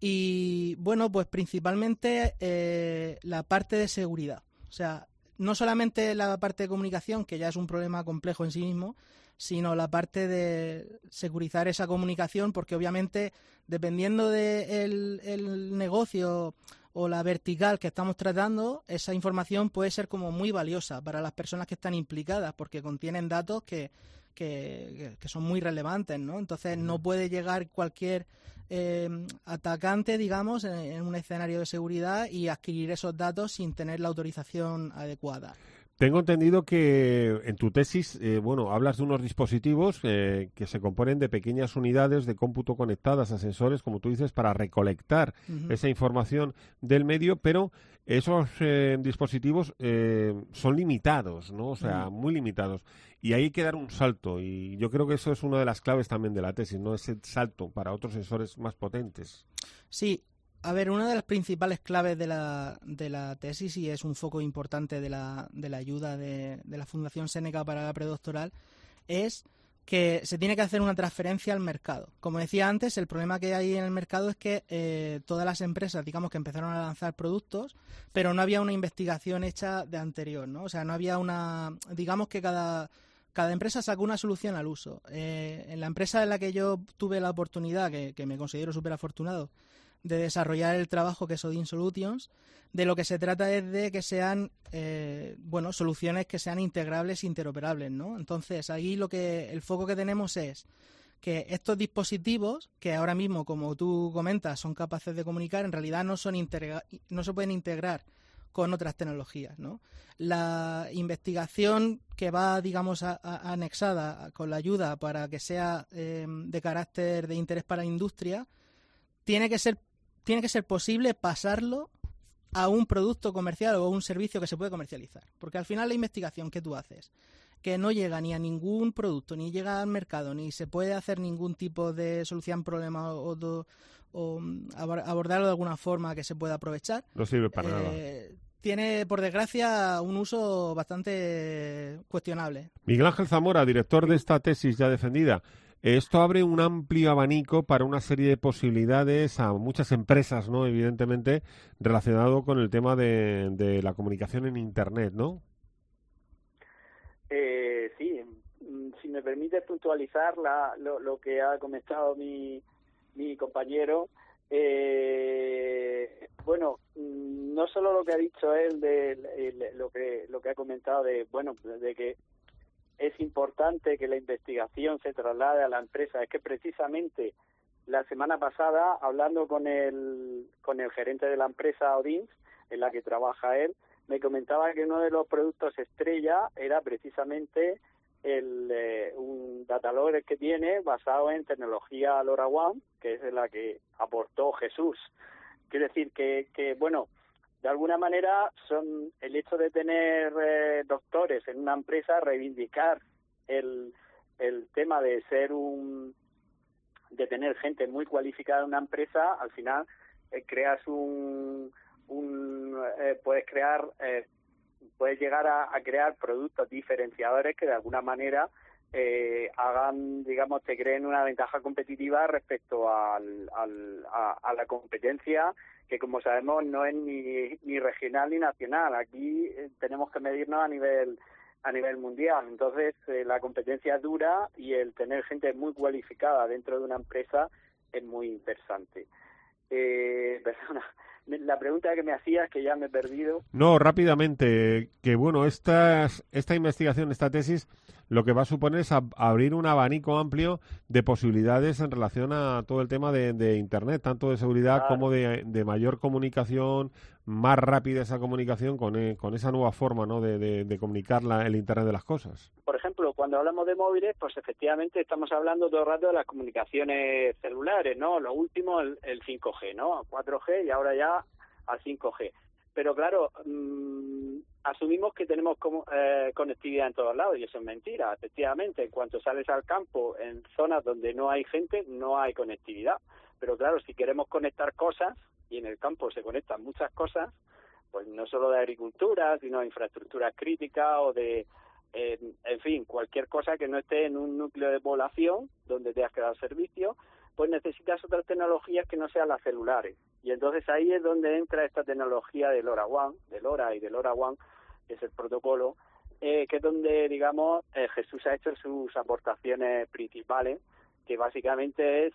Y bueno, pues principalmente eh, la parte de seguridad. O sea, no solamente la parte de comunicación, que ya es un problema complejo en sí mismo, sino la parte de securizar esa comunicación, porque obviamente dependiendo del el negocio o la vertical que estamos tratando, esa información puede ser como muy valiosa para las personas que están implicadas, porque contienen datos que, que, que son muy relevantes, ¿no? Entonces no puede llegar cualquier eh, atacante, digamos, en, en un escenario de seguridad y adquirir esos datos sin tener la autorización adecuada. Tengo entendido que en tu tesis, eh, bueno, hablas de unos dispositivos eh, que se componen de pequeñas unidades de cómputo conectadas a sensores, como tú dices, para recolectar uh-huh. esa información del medio, pero esos eh, dispositivos eh, son limitados, ¿no? O sea, uh-huh. muy limitados. Y ahí hay que dar un salto, y yo creo que eso es una de las claves también de la tesis, ¿no? Ese salto para otros sensores más potentes. Sí. A ver, una de las principales claves de la, de la tesis, y es un foco importante de la, de la ayuda de, de la Fundación Seneca para la predoctoral, es que se tiene que hacer una transferencia al mercado. Como decía antes, el problema que hay en el mercado es que eh, todas las empresas, digamos, que empezaron a lanzar productos, pero no había una investigación hecha de anterior, ¿no? O sea, no había una... Digamos que cada... Cada empresa sacó una solución al uso. Eh, en la empresa en la que yo tuve la oportunidad, que, que me considero súper afortunado, de desarrollar el trabajo que es Odin Solutions, de lo que se trata es de que sean eh, bueno, soluciones que sean integrables e interoperables, ¿no? Entonces, ahí lo que el foco que tenemos es que estos dispositivos, que ahora mismo, como tú comentas, son capaces de comunicar, en realidad no son integra- no se pueden integrar con otras tecnologías, ¿no? La investigación que va, digamos, a, a, anexada con la ayuda para que sea eh, de carácter de interés para la industria, tiene que ser, tiene que ser posible pasarlo a un producto comercial o a un servicio que se puede comercializar. Porque al final la investigación que tú haces, que no llega ni a ningún producto, ni llega al mercado, ni se puede hacer ningún tipo de solución problema o, o, o abordarlo de alguna forma que se pueda aprovechar. No sirve para eh, nada. Tiene, por desgracia, un uso bastante cuestionable. Miguel Ángel Zamora, director de esta tesis ya defendida. Esto abre un amplio abanico para una serie de posibilidades a muchas empresas, ¿no? Evidentemente, relacionado con el tema de, de la comunicación en Internet, ¿no? Eh, sí, si me permite puntualizar la, lo, lo que ha comentado mi, mi compañero, eh, bueno, no solo lo que ha dicho él, de, de lo que lo que ha comentado de, bueno, de que es importante que la investigación se traslade a la empresa, es que precisamente la semana pasada, hablando con el con el gerente de la empresa Odins, en la que trabaja él, me comentaba que uno de los productos estrella era precisamente el eh, un data logger que tiene basado en tecnología LoRaWAN, que es la que aportó Jesús. Quiere decir que, que bueno, de alguna manera son el hecho de tener eh, doctores en una empresa, reivindicar el, el tema de ser un de tener gente muy cualificada en una empresa, al final eh, creas un, un eh, puedes crear eh, puedes llegar a, a crear productos diferenciadores que de alguna manera eh, hagan, digamos, te creen una ventaja competitiva respecto al, al, a, a la competencia, que como sabemos no es ni, ni regional ni nacional. Aquí eh, tenemos que medirnos a nivel a nivel mundial. Entonces eh, la competencia es dura y el tener gente muy cualificada dentro de una empresa es muy interesante. Eh, perdona, la pregunta que me hacías, que ya me he perdido. No, rápidamente, que bueno, estas, esta investigación, esta tesis, lo que va a suponer es a, abrir un abanico amplio de posibilidades en relación a todo el tema de, de Internet, tanto de seguridad claro. como de, de mayor comunicación, más rápida esa comunicación con, eh, con esa nueva forma, ¿no?, de, de, de comunicar la, el Internet de las cosas. Por ejemplo, cuando hablamos de móviles, pues efectivamente estamos hablando todo el rato de las comunicaciones celulares, ¿no? Lo último, el, el cinco G, ¿no? cuatro G y ahora ya al cinco G. Pero claro, mmm, asumimos que tenemos como, eh, conectividad en todos lados y eso es mentira. Efectivamente, en cuanto sales al campo, en zonas donde no hay gente, no hay conectividad. Pero claro, si queremos conectar cosas, y en el campo se conectan muchas cosas, pues no solo de agricultura, sino de infraestructuras críticas o de, eh, en fin, cualquier cosa que no esté en un núcleo de población donde tengas que dar servicio, pues necesitas otras tecnologías que no sean las celulares. Y entonces ahí es donde entra esta tecnología de LoRaWAN, de LoRa y de LoRaWAN, que es el protocolo, eh, que es donde, digamos, eh, Jesús ha hecho sus aportaciones principales, que básicamente es,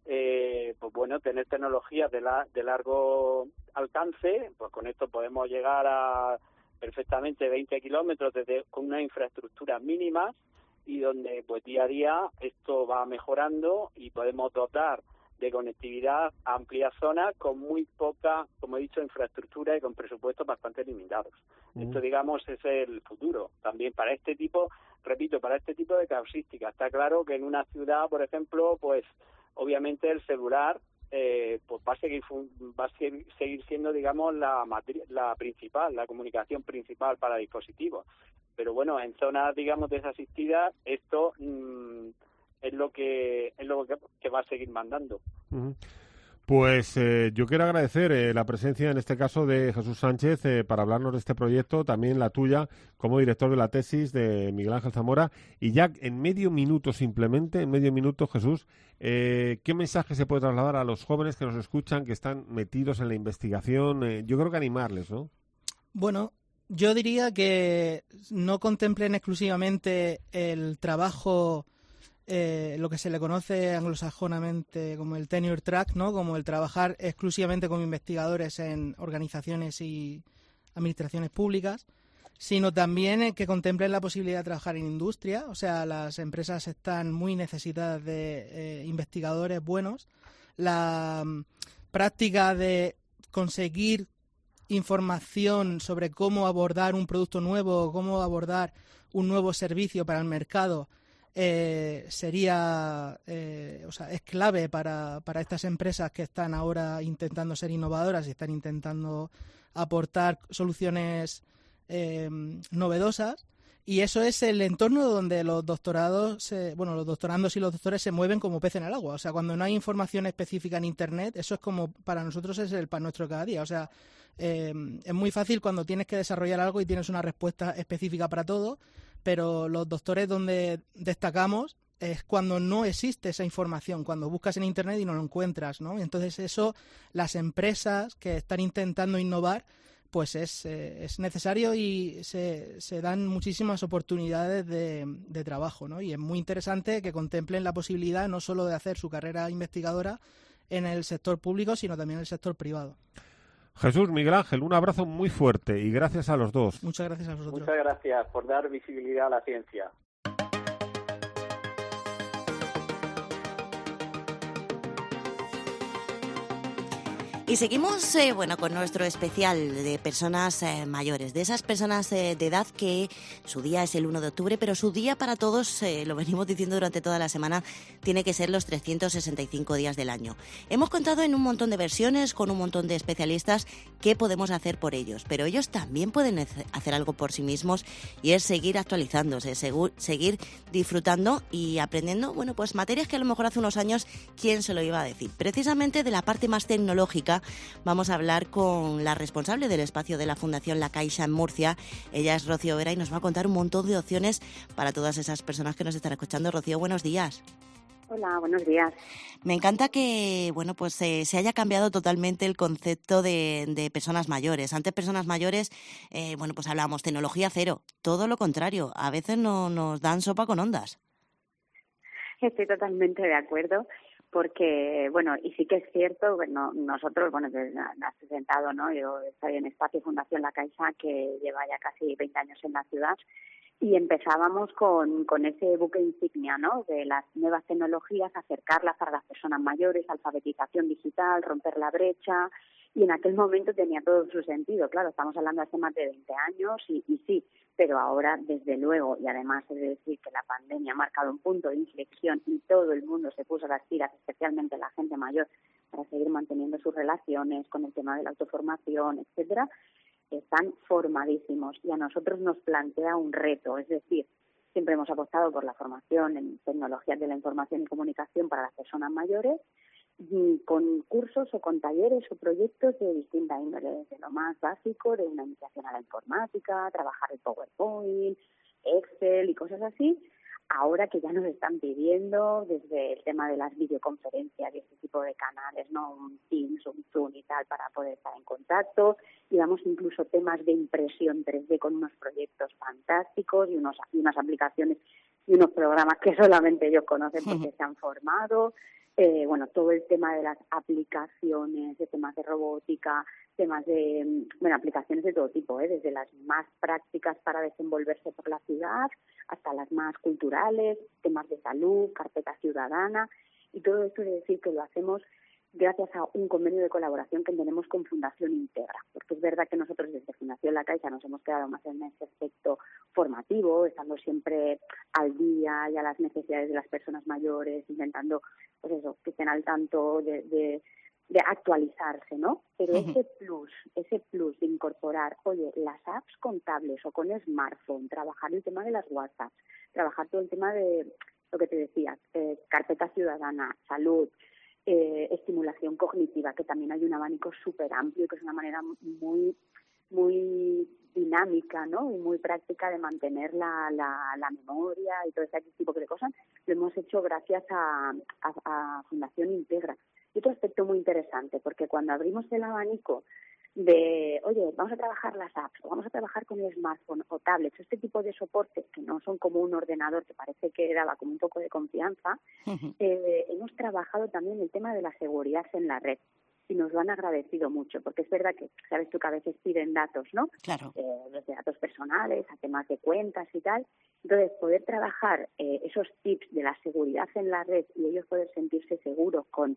eh, pues bueno, tener tecnologías de, la, de largo alcance. Pues con esto podemos llegar a perfectamente veinte kilómetros desde, con una infraestructura mínima, y donde pues día a día esto va mejorando y podemos dotar de conectividad a amplias zonas con muy poca, como he dicho, infraestructura y con presupuestos bastante limitados. Mm. Esto, digamos, es el futuro. También para este tipo, repito, para este tipo de causística. Está claro que en una ciudad, por ejemplo, pues obviamente el celular eh, pues va a seguir va a seguir siendo, digamos, la matri- la principal, la comunicación principal para dispositivos. Pero bueno, en zonas, digamos, desasistidas, esto mmm, es lo que es lo que, que va a seguir mandando. Uh-huh. Pues eh, yo quiero agradecer eh, la presencia, en este caso, de Jesús Sánchez eh, para hablarnos de este proyecto, también la tuya como director de la tesis de Miguel Ángel Zamora. Y ya en medio minuto, simplemente, en medio minuto, Jesús, eh, ¿qué mensaje se puede trasladar a los jóvenes que nos escuchan, que están metidos en la investigación? Eh, yo creo que animarles, ¿no? Bueno, yo diría que no contemplen exclusivamente el trabajo, eh, lo que se le conoce anglosajonamente como el tenure track, ¿no? Como el trabajar exclusivamente como investigadores en organizaciones y administraciones públicas, sino también que contemplen la posibilidad de trabajar en industria. O sea, las empresas están muy necesitadas de eh, investigadores buenos. La um, práctica de conseguir información sobre cómo abordar un producto nuevo, cómo abordar un nuevo servicio para el mercado, eh, sería, eh, o sea, es clave para, para estas empresas que están ahora intentando ser innovadoras y están intentando aportar soluciones eh, novedosas. Y eso es el entorno donde los doctorados, se, bueno, los doctorandos y los doctores se mueven como pez en el agua. O sea, cuando no hay información específica en Internet, eso es como, para nosotros es el pan nuestro de cada día. O sea, eh, es muy fácil cuando tienes que desarrollar algo y tienes una respuesta específica para todo, pero los doctores donde destacamos es cuando no existe esa información, cuando buscas en Internet y no lo encuentras, ¿no? Entonces eso, las empresas que están intentando innovar, pues es, eh, es necesario y se, se dan muchísimas oportunidades de, de trabajo, ¿no? Y es muy interesante que contemplen la posibilidad no solo de hacer su carrera investigadora en el sector público, sino también en el sector privado. Jesús, Miguel Ángel, un abrazo muy fuerte y gracias a los dos. Muchas gracias a vosotros. Muchas gracias por dar visibilidad a la ciencia. Y seguimos eh, bueno, con nuestro especial de personas eh, mayores, de esas personas eh, de edad que su día es el uno de octubre, pero su día para todos, eh, lo venimos diciendo durante toda la semana, tiene que ser los trescientos sesenta y cinco días del año. Hemos contado en un montón de versiones, con un montón de especialistas, qué podemos hacer por ellos, pero ellos también pueden hacer algo por sí mismos y es seguir actualizándose, segu- seguir disfrutando y aprendiendo, bueno, pues materias que a lo mejor hace unos años, ¿quién se lo iba a decir? Precisamente de la parte más tecnológica vamos a hablar con la responsable del espacio de la Fundación La Caixa en Murcia. Ella es Rocío Vera y nos va a contar un montón de opciones para todas esas personas que nos están escuchando. Rocío, buenos días. Hola, buenos días. Me encanta que, bueno, pues eh, se haya cambiado totalmente el concepto de, de personas mayores. Antes personas mayores, eh, bueno, pues hablábamos tecnología cero. Todo lo contrario, a veces no nos dan sopa con ondas. Estoy totalmente de acuerdo. Porque, bueno, y sí que es cierto, bueno, nosotros, bueno, te has presentado, ¿no? Yo estoy en Espacio Fundación La Caixa, que lleva ya casi veinte años en la ciudad, y empezábamos con, con ese buque insignia, ¿no? De las nuevas tecnologías, acercarlas a las personas mayores, alfabetización digital, romper la brecha, y en aquel momento tenía todo su sentido. Claro, estamos hablando hace más de veinte años y, y sí, pero ahora, desde luego, y además es decir que la pandemia ha marcado un punto de inflexión y todo el mundo se puso las pilas, especialmente la gente mayor, para seguir manteniendo sus relaciones con el tema de la autoformación, etcétera, están formadísimos y a nosotros nos plantea un reto, es decir, siempre hemos apostado por la formación en tecnologías de la información y comunicación para las personas mayores, con cursos o con talleres o proyectos de distinta índole, desde lo más básico, de una iniciación a la informática, trabajar el PowerPoint, Excel y cosas así, ahora que ya nos están pidiendo desde el tema de las videoconferencias y este tipo de canales, ¿no? Un Teams, un Zoom y tal, para poder estar en contacto, y damos incluso temas de impresión tres D con unos proyectos fantásticos y, unos, y unas aplicaciones y unos programas que solamente ellos conocen porque se han formado. Eh, bueno, todo el tema de las aplicaciones, de temas de robótica, temas de, bueno, aplicaciones de todo tipo, ¿eh? Desde las más prácticas para desenvolverse por la ciudad hasta las más culturales, temas de salud, carpeta ciudadana, y todo esto es decir que lo hacemos gracias a un convenio de colaboración que tenemos con Fundación Integra, porque es verdad que nosotros desde Fundación La Caixa nos hemos quedado más en ese aspecto formativo, estando siempre al día y a las necesidades de las personas mayores, intentando, pues eso, que estén al tanto de, de, de actualizarse, ¿no? Pero uh-huh. ese plus, ese plus de incorporar, oye, las apps con tablets o con smartphone, trabajar el tema de las WhatsApp, trabajar todo el tema de lo que te decía, eh, carpeta ciudadana, salud, Eh, estimulación cognitiva, que también hay un abanico súper amplio, que es una manera muy muy dinámica, ¿no? Y muy práctica de mantener la, la, la memoria y todo ese tipo de cosas. Lo hemos hecho gracias a, a, a Fundación Integra. Y otro aspecto muy interesante, porque cuando abrimos el abanico de, oye, vamos a trabajar las apps, o vamos a trabajar con el smartphone o tablets, este tipo de soportes que no son como un ordenador, que parece que daba como un poco de confianza, uh-huh. eh, hemos trabajado también el tema de la seguridad en la red y nos lo han agradecido mucho, porque es verdad que, sabes tú que a veces piden datos, ¿no? Claro. Eh, desde datos personales a temas de cuentas y tal. Entonces, poder trabajar eh, esos tips de la seguridad en la red y ellos poder sentirse seguros con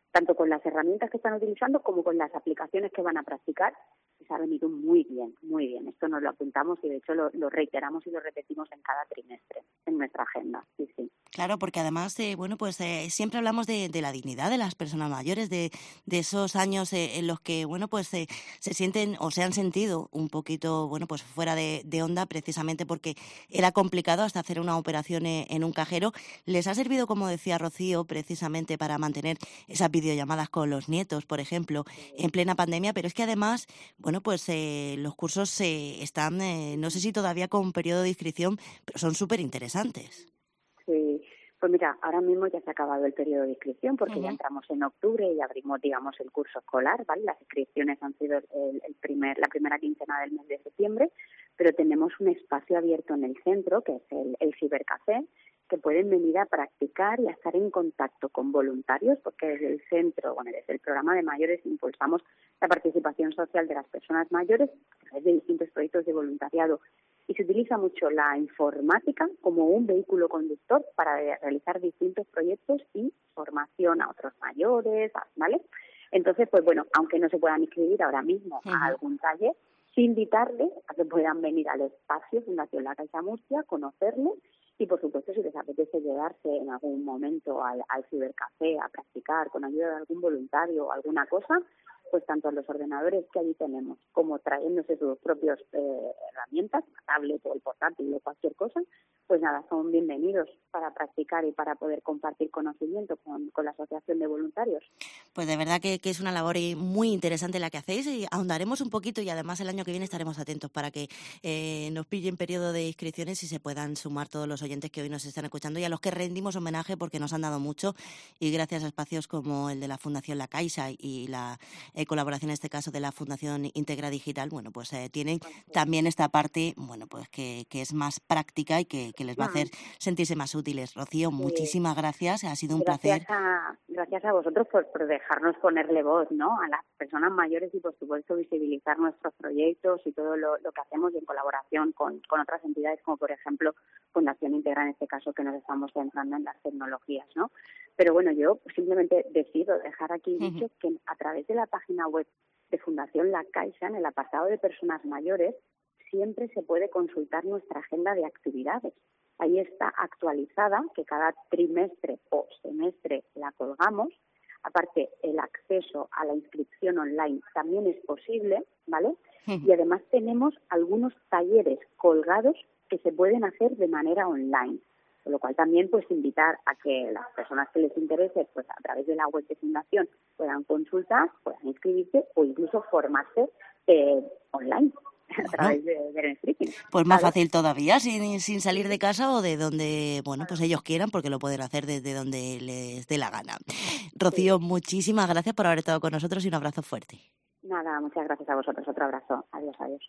tanto con las herramientas que están utilizando como con las aplicaciones que van a practicar. Les ha venido muy bien, muy bien. Esto nos lo apuntamos y de hecho lo, lo reiteramos y lo repetimos en cada trimestre, en nuestra agenda. Sí, sí. Claro, porque además, eh, bueno, pues eh, siempre hablamos de, de la dignidad de las personas mayores, de, de esos años eh, en los que, bueno, pues eh, se sienten o se han sentido un poquito, bueno, pues fuera de, de onda, precisamente porque era complicado hasta hacer una operación eh, en un cajero. Les ha servido, como decía Rocío, precisamente para mantener esas videollamadas con los nietos, por ejemplo, en plena pandemia, pero es que además, bueno, pues eh, los cursos eh, están, eh, no sé si todavía con periodo de inscripción, pero son súper interesantes. Sí, pues mira, ahora mismo ya se ha acabado el periodo de inscripción porque Uh-huh. ya entramos en octubre y abrimos, digamos, el curso escolar, ¿vale? Las inscripciones han sido el, el primer, la primera quincena del mes de septiembre, pero tenemos un espacio abierto en el centro, que es el, el cibercafé, que pueden venir a practicar y a estar en contacto con voluntarios, porque desde el centro, bueno, desde el programa de mayores impulsamos la participación social de las personas mayores a través de distintos proyectos de voluntariado. Y se utiliza mucho la informática como un vehículo conductor para realizar distintos proyectos y formación a otros mayores, ¿vale? Entonces, pues bueno, aunque no se puedan inscribir ahora mismo Uh-huh. a algún taller, sí invitarles a que puedan venir al espacio Fundación La Caixa Murcia, conocerlo y, por supuesto, si les apetece llegarse en algún momento al, al cibercafé a practicar con ayuda de algún voluntario o alguna cosa, pues tanto los ordenadores que allí tenemos como trayéndose sus propias eh, herramientas, la tablet o el portátil o cualquier cosa, pues nada, son bienvenidos para practicar y para poder compartir conocimiento con, con la Asociación de Voluntarios. Pues de verdad que, que es una labor muy interesante la que hacéis y ahondaremos un poquito y además el año que viene estaremos atentos para que eh, nos pillen periodo de inscripciones y se puedan sumar todos los oyentes que hoy nos están escuchando y a los que rendimos homenaje porque nos han dado mucho y gracias a espacios como el de la Fundación La Caixa y la eh, colaboración en este caso de la Fundación Integra Digital, bueno, pues eh, tienen también esta parte, bueno, pues que, que es más práctica y que, que les va a hacer sentirse más útiles. Rocío, Sí. muchísimas gracias, ha sido un Gracias placer. a, gracias a vosotros por, por dejarnos ponerle voz, ¿no?, a las personas mayores y, por supuesto, visibilizar nuestros proyectos y todo lo, lo que hacemos en colaboración con, con otras entidades, como por ejemplo Fundación Integra, en este caso, que nos estamos centrando en las tecnologías, ¿no? Pero bueno, yo simplemente decido dejar aquí Ujú. dicho que a través de la página web de Fundación La Caixa, en el apartado de personas mayores, siempre se puede consultar nuestra agenda de actividades. Ahí está actualizada, que cada trimestre o semestre la colgamos. Aparte, el acceso a la inscripción online también es posible, ¿vale? Y además tenemos algunos talleres colgados que se pueden hacer de manera online. Con lo cual también pues invitar a que las personas que les interese, pues a través de la web de Fundación puedan consultar, puedan inscribirse o incluso formarse eh, online. A través de, del streaming. Pues más ¿vale? fácil todavía, sin, sin salir de casa o de donde, bueno, pues ellos quieran, porque lo pueden hacer desde donde les dé la gana. Rocío, muchísimas gracias por haber estado con nosotros y un abrazo fuerte. Nada, muchas gracias a vosotros. Otro abrazo. Adiós, adiós.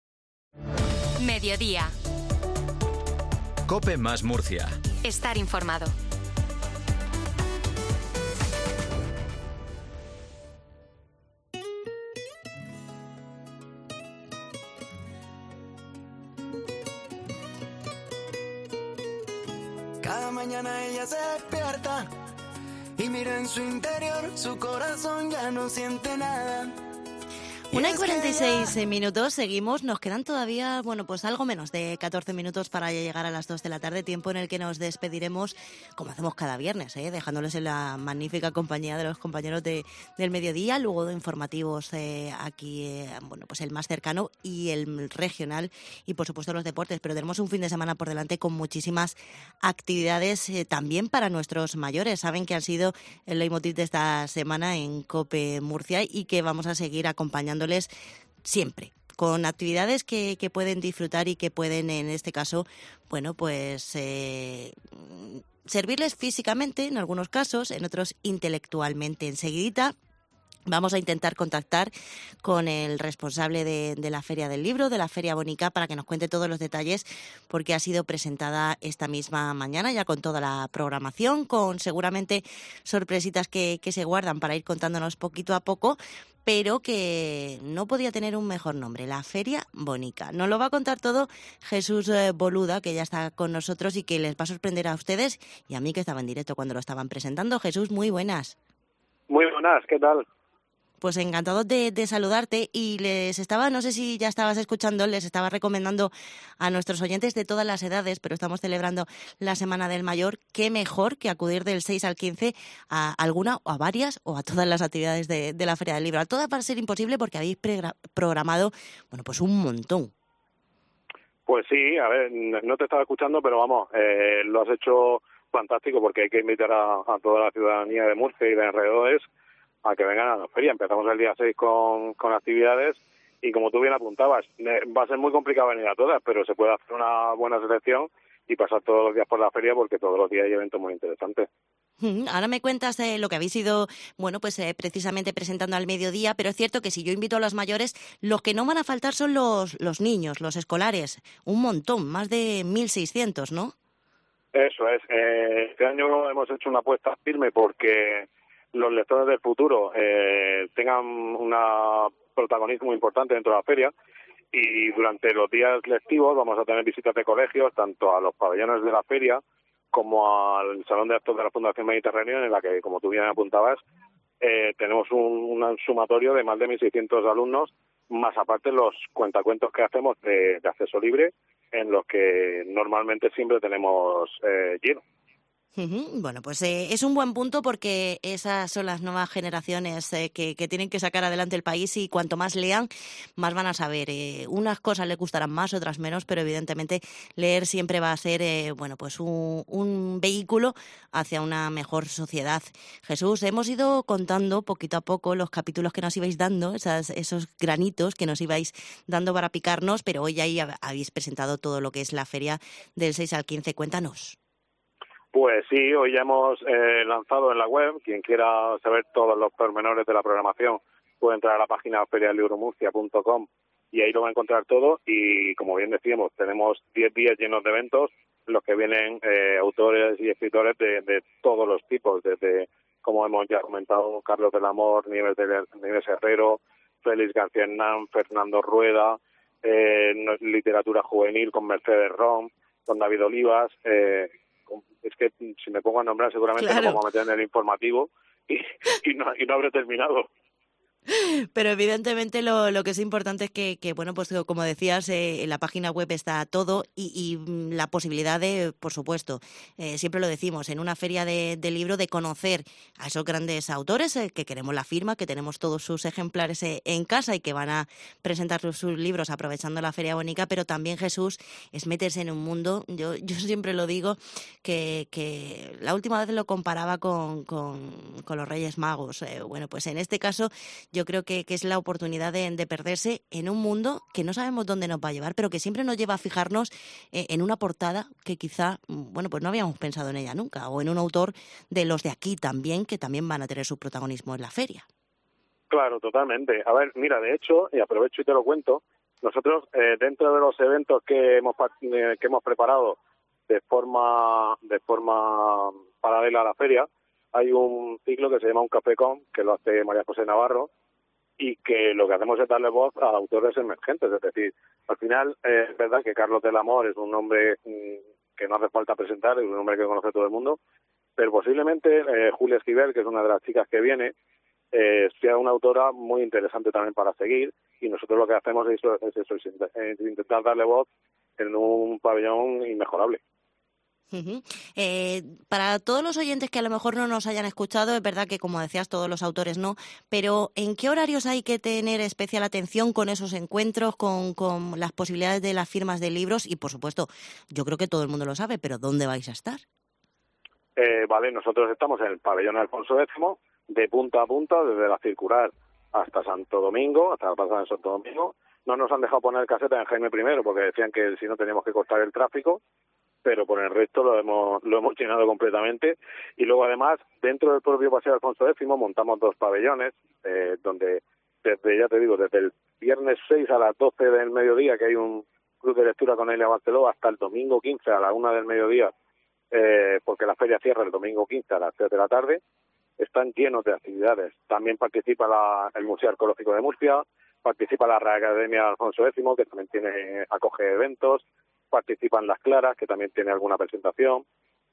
Mediodía. COPE más Murcia. Estar informado. Cada mañana ella se despierta y mira en su interior, su corazón ya no siente nada. Una y cuarenta y seis minutos, seguimos, nos quedan todavía, bueno, pues algo menos de catorce minutos para llegar a las dos de la tarde, tiempo en el que nos despediremos, como hacemos cada viernes, ¿eh? dejándoles en la magnífica compañía de los compañeros de, del mediodía, luego de informativos eh, aquí, eh, bueno, pues el más cercano y el regional y por supuesto los deportes, pero tenemos un fin de semana por delante con muchísimas actividades eh, también para nuestros mayores. Saben que han sido el leitmotiv de esta semana en COPE Murcia y que vamos a seguir acompañándoles siempre, con actividades que, que pueden disfrutar y que pueden, en este caso, bueno, pues eh, servirles físicamente en algunos casos, en otros intelectualmente. Enseguidita vamos a intentar contactar con el responsable de, de la Feria del Libro, de la Feria Bonica, para que nos cuente todos los detalles, porque ha sido presentada esta misma mañana, ya con toda la programación, con seguramente sorpresitas que, que se guardan para ir contándonos poquito a poco, pero que no podía tener un mejor nombre, la Feria Bonica. Nos lo va a contar todo Jesús Boluda, que ya está con nosotros y que les va a sorprender a ustedes y a mí, que estaba en directo cuando lo estaban presentando. Jesús, muy buenas. Muy buenas, ¿qué tal? Pues encantado de, de saludarte y les estaba, no sé si ya estabas escuchando, les estaba recomendando a nuestros oyentes de todas las edades, pero estamos celebrando la Semana del Mayor, qué mejor que acudir del seis al quince a alguna o a varias o a todas las actividades de, de la Feria del Libro. A todas va a ser imposible porque habéis pregra- programado, bueno, pues un montón. Pues sí, a ver, no te estaba escuchando, pero vamos, eh, lo has hecho fantástico porque hay que invitar a, a toda la ciudadanía de Murcia y de alrededores a que vengan a la feria. Empezamos el día seis con, con actividades y como tú bien apuntabas, va a ser muy complicado venir a todas, pero se puede hacer una buena selección y pasar todos los días por la feria porque todos los días hay eventos muy interesantes. Ahora me cuentas eh, lo que habéis ido, bueno, pues eh, precisamente presentando al mediodía, pero es cierto que si yo invito a los mayores, los que no van a faltar son los, los niños, los escolares, un montón, más de mil seiscientos, ¿no? Eso es. Eh, este año hemos hecho una apuesta firme porque los lectores del futuro eh, tengan un protagonismo importante dentro de la feria y durante los días lectivos vamos a tener visitas de colegios tanto a los pabellones de la feria como al Salón de Actos de la Fundación Mediterráneo, en la que, como tú bien apuntabas, eh, tenemos un, un sumatorio de más de mil seiscientos alumnos, más aparte los cuentacuentos que hacemos de, de acceso libre, en los que normalmente siempre tenemos eh, lleno. Uh-huh. Bueno, pues eh, es un buen punto porque esas son las nuevas generaciones eh, que, que tienen que sacar adelante el país y cuanto más lean, más van a saber. Eh, unas cosas les gustarán más, otras menos, pero evidentemente leer siempre va a ser, eh, bueno, pues un, un vehículo hacia una mejor sociedad. Jesús, hemos ido contando poquito a poco los capítulos que nos ibais dando, esas, esos granitos que nos ibais dando para picarnos, pero hoy ahí habéis presentado todo lo que es la feria del seis al quince. Cuéntanos. Pues sí, hoy ya hemos eh, lanzado en la web, quien quiera saber todos los pormenores de la programación puede entrar a la página feria del libro murcia punto com y ahí lo va a encontrar todo y como bien decíamos, tenemos diez días llenos de eventos en los que vienen eh, autores y escritores de, de todos los tipos, desde, como hemos ya comentado, Carlos del Amor, Nieves, de, Nieves Herrero, Félix García Hernán, Fernando Rueda, eh, literatura juvenil con Mercedes Rom, con David Olivas, eh, es que si me pongo a nombrar seguramente claro. Nos vamos a meter en el informativo y, y, no, y no habré terminado. Pero evidentemente lo, lo que es importante es que, que bueno, pues como decías, eh, en la página web está todo y, y la posibilidad de, por supuesto, eh, siempre lo decimos, en una feria de, de libro, de conocer a esos grandes autores eh, que queremos la firma, que tenemos todos sus ejemplares eh, en casa y que van a presentar sus, sus libros aprovechando la Feria Bonica, pero también, Jesús, es meterse en un mundo, yo, yo siempre lo digo, que, que la última vez lo comparaba con, con, con los Reyes Magos. Eh, bueno, pues en este caso yo creo que, que es la oportunidad de, de perderse en un mundo que no sabemos dónde nos va a llevar, pero que siempre nos lleva a fijarnos eh, en una portada que quizá, bueno, pues no habíamos pensado en ella nunca, o en un autor de los de aquí también, que también van a tener su protagonismo en la feria. Claro, totalmente. A ver, mira, de hecho, y aprovecho y te lo cuento, nosotros eh, dentro de los eventos que hemos eh, que hemos preparado de forma de forma paralela a la feria, hay un ciclo que se llama Un Café Con, que lo hace María José Navarro, y que lo que hacemos es darle voz a autores emergentes. Es decir, al final eh, es verdad que Carlos del Amor es un nombre mmm, que no hace falta presentar, es un nombre que conoce todo el mundo, pero posiblemente eh, Julia Esquivel, que es una de las chicas que viene, eh, sea una autora muy interesante también para seguir, y nosotros lo que hacemos es, eso, es, eso, es intentar darle voz en un pabellón inmejorable. Uh-huh. Eh, para todos los oyentes que a lo mejor no nos hayan escuchado, es verdad que, como decías, todos los autores no, pero ¿en qué horarios hay que tener especial atención con esos encuentros, con, con las posibilidades de las firmas de libros? Y, por supuesto, yo creo que todo el mundo lo sabe, pero ¿dónde vais a estar? Eh, vale, nosotros estamos en el pabellón Alfonso X, de punta a punta, desde la circular hasta Santo Domingo, hasta la plaza de Santo Domingo. No nos han dejado poner caseta en Jaime primero porque decían que si no teníamos que cortar el tráfico, pero por el resto lo hemos lo hemos llenado completamente. Y luego, además, dentro del propio Paseo Alfonso X montamos dos pabellones, eh, donde, desde ya te digo, desde el viernes seis a las doce del mediodía, que hay un club de lectura con Elia Barceló, hasta el domingo quince a la una del mediodía, eh, porque la feria cierra el domingo quince a las tres de la tarde, están llenos de actividades. También participa la, el Museo Arqueológico de Murcia, participa la Real Academia Alfonso X, que también tiene acoge eventos, participan Las Claras, que también tiene alguna presentación,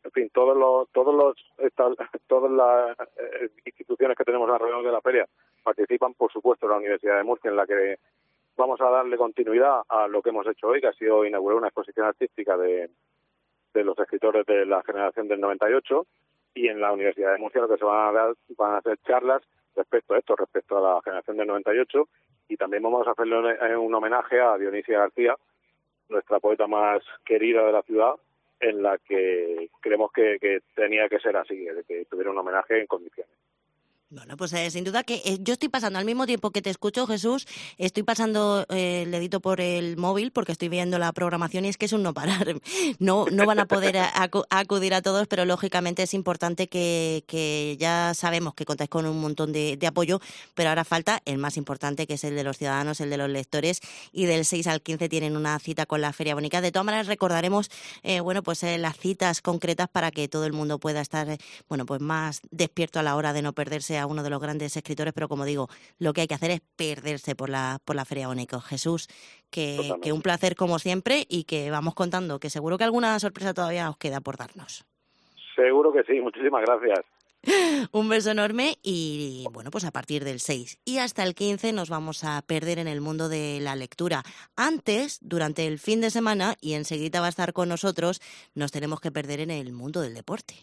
en fin, todos los, todos los, esta, todas las eh, instituciones que tenemos alrededor de la feria participan, por supuesto, la Universidad de Murcia, en la que vamos a darle continuidad a lo que hemos hecho hoy, que ha sido inaugurar una exposición artística de, de los escritores de la generación del noventa y ocho, y en la Universidad de Murcia lo que se van a dar van a hacer charlas respecto a esto, respecto a la generación del noventa y ocho, y también vamos a hacerle un, un homenaje a Dionisia García, nuestra poeta más querida de la ciudad, en la que creemos que, que tenía que ser así, que tuviera un homenaje en condiciones. Bueno, pues eh, sin duda que eh, yo estoy pasando, al mismo tiempo que te escucho, Jesús, estoy pasando eh, el dedito por el móvil porque estoy viendo la programación y es que es un no parar. No no van a poder a, a, a acudir a todos, pero lógicamente es importante que, que ya sabemos que contáis con un montón de, de apoyo, pero ahora falta el más importante, que es el de los ciudadanos, el de los lectores, y del seis al quince tienen una cita con la Feria Bonica. De todas maneras, recordaremos eh, bueno, pues eh, las citas concretas para que todo el mundo pueda estar eh, bueno, pues más despierto a la hora de no perderse a uno de los grandes escritores, pero como digo, lo que hay que hacer es perderse por la por la Feria Bonica. Jesús, que, que un placer como siempre y que vamos contando, que seguro que alguna sorpresa todavía os queda por darnos. Seguro que sí, muchísimas gracias. Un beso enorme y bueno, pues a partir del seis y hasta el quince nos vamos a perder en el mundo de la lectura. Antes, durante el fin de semana, y enseguida va a estar con nosotros, nos tenemos que perder en el mundo del deporte.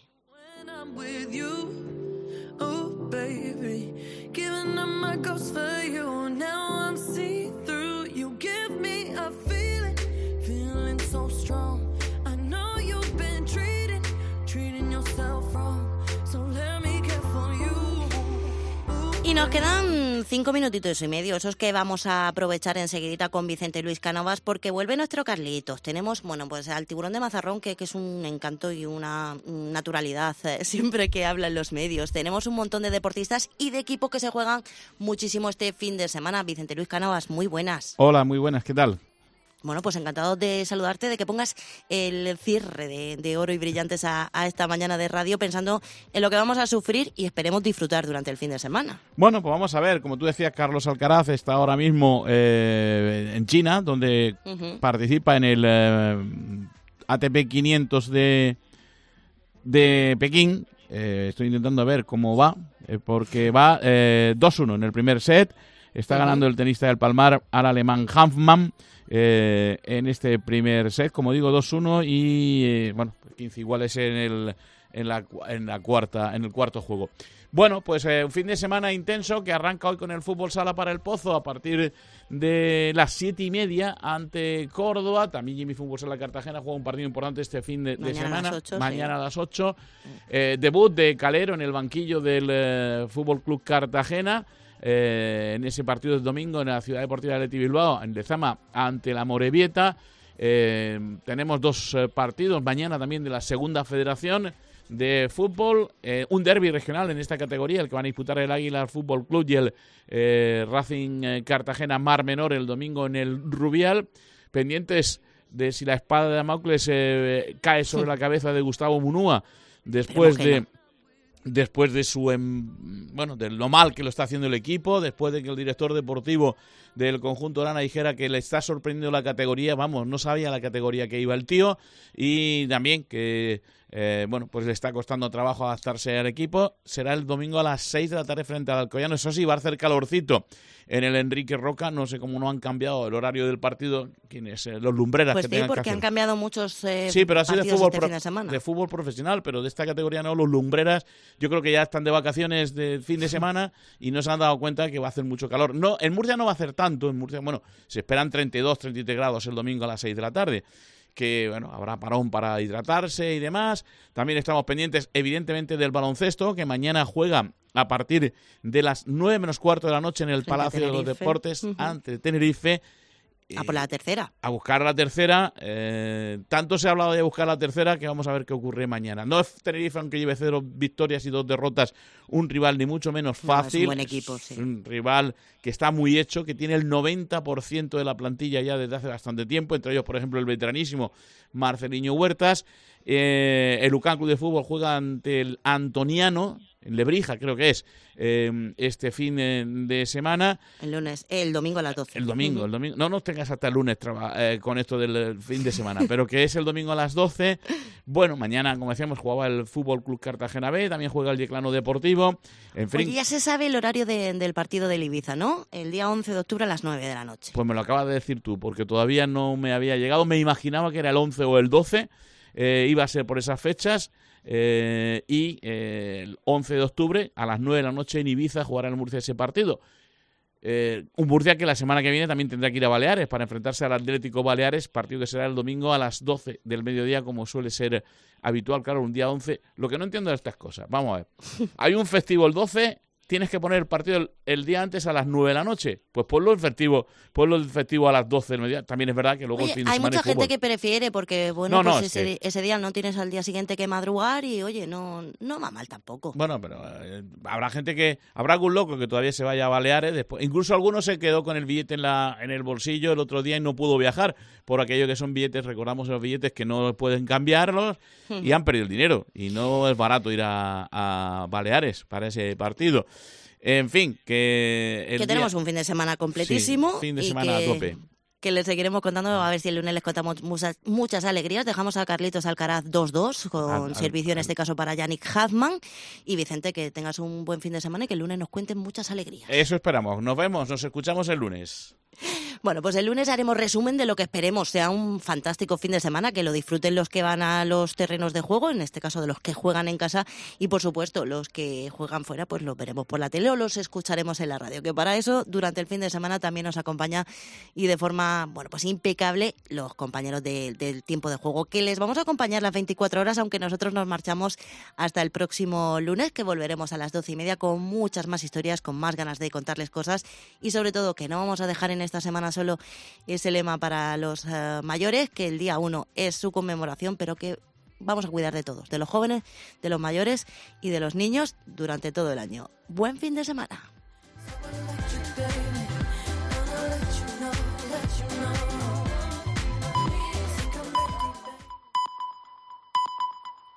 Baby, giving up my ghost for you. Now I'm see through. You give me a feeling, feeling so strong. I know you've been treating, treating yourself wrong. So let me care for you. Y nos quedan cinco minutitos y medio, esos que vamos a aprovechar enseguidita con Vicente Luis Cánovas, porque vuelve nuestro Carlitos. Tenemos, bueno, pues al tiburón de Mazarrón, que, que es un encanto y una naturalidad eh, siempre que habla en los medios. Tenemos un montón de deportistas y de equipos que se juegan muchísimo este fin de semana. Vicente Luis Cánovas, muy buenas. Hola, muy buenas, ¿qué tal? Bueno, pues encantado de saludarte, de que pongas el cierre de, de Oro y Brillantes a, a esta mañana de radio, pensando en lo que vamos a sufrir y esperemos disfrutar durante el fin de semana. Bueno, pues vamos a ver, como tú decías, Carlos Alcaraz está ahora mismo eh, en China, donde uh-huh. participa en el eh, A T P quinientos de, de Pekín. Eh, estoy intentando ver cómo va, eh, porque va eh, dos uno en el primer set. Está uh-huh. ganando el tenista del Palmar al alemán Hanfmann. Eh, en este primer set, como digo, dos uno y eh, bueno, quince iguales en el en la en la cuarta en el cuarto juego. Bueno, pues eh, un fin de semana intenso que arranca hoy con el fútbol sala para el Pozo a partir de las siete y media ante Córdoba. También Jimmy Fútbol Sala Cartagena juega un partido importante este fin de, de semana. A las ocho, mañana sí. a las ocho. Eh, debut de Calero en el banquillo del eh, Fútbol Club Cartagena. Eh, en ese partido del domingo en la Ciudad Deportiva de Athletic Bilbao, en Lezama, ante la Morevieta. Eh, tenemos dos eh, partidos mañana también de la Segunda Federación de Fútbol, eh, un derbi regional en esta categoría, el que van a disputar el Águila Fútbol Club y el eh, Racing eh, Cartagena Mar Menor el domingo en el Rubial, pendientes de si la espada de Damocles eh, cae sobre la cabeza de Gustavo Munúa después de... después de su bueno de lo mal que lo está haciendo el equipo, después de que el director deportivo del conjunto Lana dijera que le está sorprendiendo la categoría, vamos, no sabía la categoría que iba el tío, y también que eh, bueno, pues le está costando trabajo adaptarse al equipo. Será el domingo a las seis de la tarde frente al Alcoyano. Eso sí, va a hacer calorcito en el Enrique Roca. No sé cómo no han cambiado el horario del partido, quienes eh, los lumbreras pues que sí, tengan que hacer. Pues sí, porque han cambiado muchos eh, sí, pero así de fútbol, este pro- fin de semana. de fútbol profesional, pero de esta categoría no. Los lumbreras yo creo que ya están de vacaciones de fin de semana y no se han dado cuenta que va a hacer mucho calor. No, en Murcia no va a hacer tanto. En Murcia, bueno, se esperan treinta y dos, treinta y tres grados el domingo a las seis de la tarde. Que bueno, habrá parón para hidratarse y demás. También estamos pendientes, evidentemente, del baloncesto, que mañana juega a partir de las nueve menos cuarto de la noche en el Frente Palacio de los Deportes uh-huh. ante Tenerife. A por la tercera. A buscar la tercera. Eh, tanto se ha hablado de buscar la tercera que vamos a ver qué ocurre mañana. No es Tenerife, aunque lleve cero victorias y dos derrotas, un rival ni mucho menos fácil. No, es un buen equipo, sí. Es un rival que está muy hecho, que tiene el noventa por ciento de la plantilla ya desde hace bastante tiempo. Entre ellos, por ejemplo, el veteranísimo Marceliño Huertas. Eh, el Ucán Club de Fútbol juega ante el Antoniano, en Lebrija creo que es, eh, este fin de, de semana. El lunes, el domingo a las doce. El domingo, el domingo. No nos tengas hasta el lunes traba, eh, con esto del fin de semana, pero que es el domingo a las doce. Bueno, mañana, como decíamos, jugaba el Fútbol Club Cartagena B, también juega el Yeclano Deportivo. En fin. Oye, ya se sabe el horario de, del partido del Ibiza, ¿no? El día once de octubre a las nueve de la noche. Pues me lo acabas de decir tú, porque todavía no me había llegado. Me imaginaba que era el once o el doce, eh, iba a ser por esas fechas. Eh, y eh, el once de octubre a las nueve de la noche en Ibiza jugará el Murcia ese partido. Eh, un Murcia que la semana que viene también tendrá que ir a Baleares para enfrentarse al Atlético Baleares, partido que será el domingo a las doce del mediodía, como suele ser habitual, claro, un día once. Lo que no entiendo de estas cosas, vamos a ver, hay un festivo el doce, tienes que poner el partido el, el día antes a las nueve de la noche, pues ponlo el festivo, ponlo el festivo a las doce del mediodía. También es verdad que luego Oye, el fin de hay semana mucha hay gente fútbol. que prefiere porque, bueno, No, no, pues es ese, que- ese día no tienes al día siguiente que madrugar y, oye, no, no va mal tampoco. Bueno, pero eh, habrá gente que... Habrá algún loco que todavía se vaya a Baleares. Después, incluso alguno se quedó con el billete en, la, en el bolsillo el otro día y no pudo viajar. Por aquello que son billetes, recordamos los billetes que no pueden cambiarlos y han perdido el dinero. Y no es barato ir a, a Baleares para ese partido. En fin, que... el que día- tenemos un fin de semana completísimo. Sí, fin de y semana que, a tope. que les seguiremos contando, a ver si el lunes les contamos muchas, muchas alegrías. Dejamos a Carlitos Alcaraz dos dos, con Al- al- servicio en este caso para Yannick Hazman. Y Vicente, que tengas un buen fin de semana y que el lunes nos cuenten muchas alegrías. Eso esperamos. Nos vemos, nos escuchamos el lunes. Bueno, pues el lunes haremos resumen de lo que esperemos sea un fantástico fin de semana, que lo disfruten los que van a los terrenos de juego, en este caso de los que juegan en casa, y por supuesto los que juegan fuera, pues los veremos por la tele o los escucharemos en la radio, que para eso durante el fin de semana también nos acompaña y de forma, bueno, pues impecable los compañeros de- del tiempo de juego, que les vamos a acompañar las veinticuatro horas, aunque nosotros nos marchamos hasta el próximo lunes, que volveremos a las doce y media con muchas más historias, con más ganas de contarles cosas y sobre todo que no vamos a dejar en esta semana solo ese lema para los eh, mayores, que el día uno es su conmemoración, pero que vamos a cuidar de todos, de los jóvenes, de los mayores y de los niños durante todo el año. Buen fin de semana. Let you know, let you know.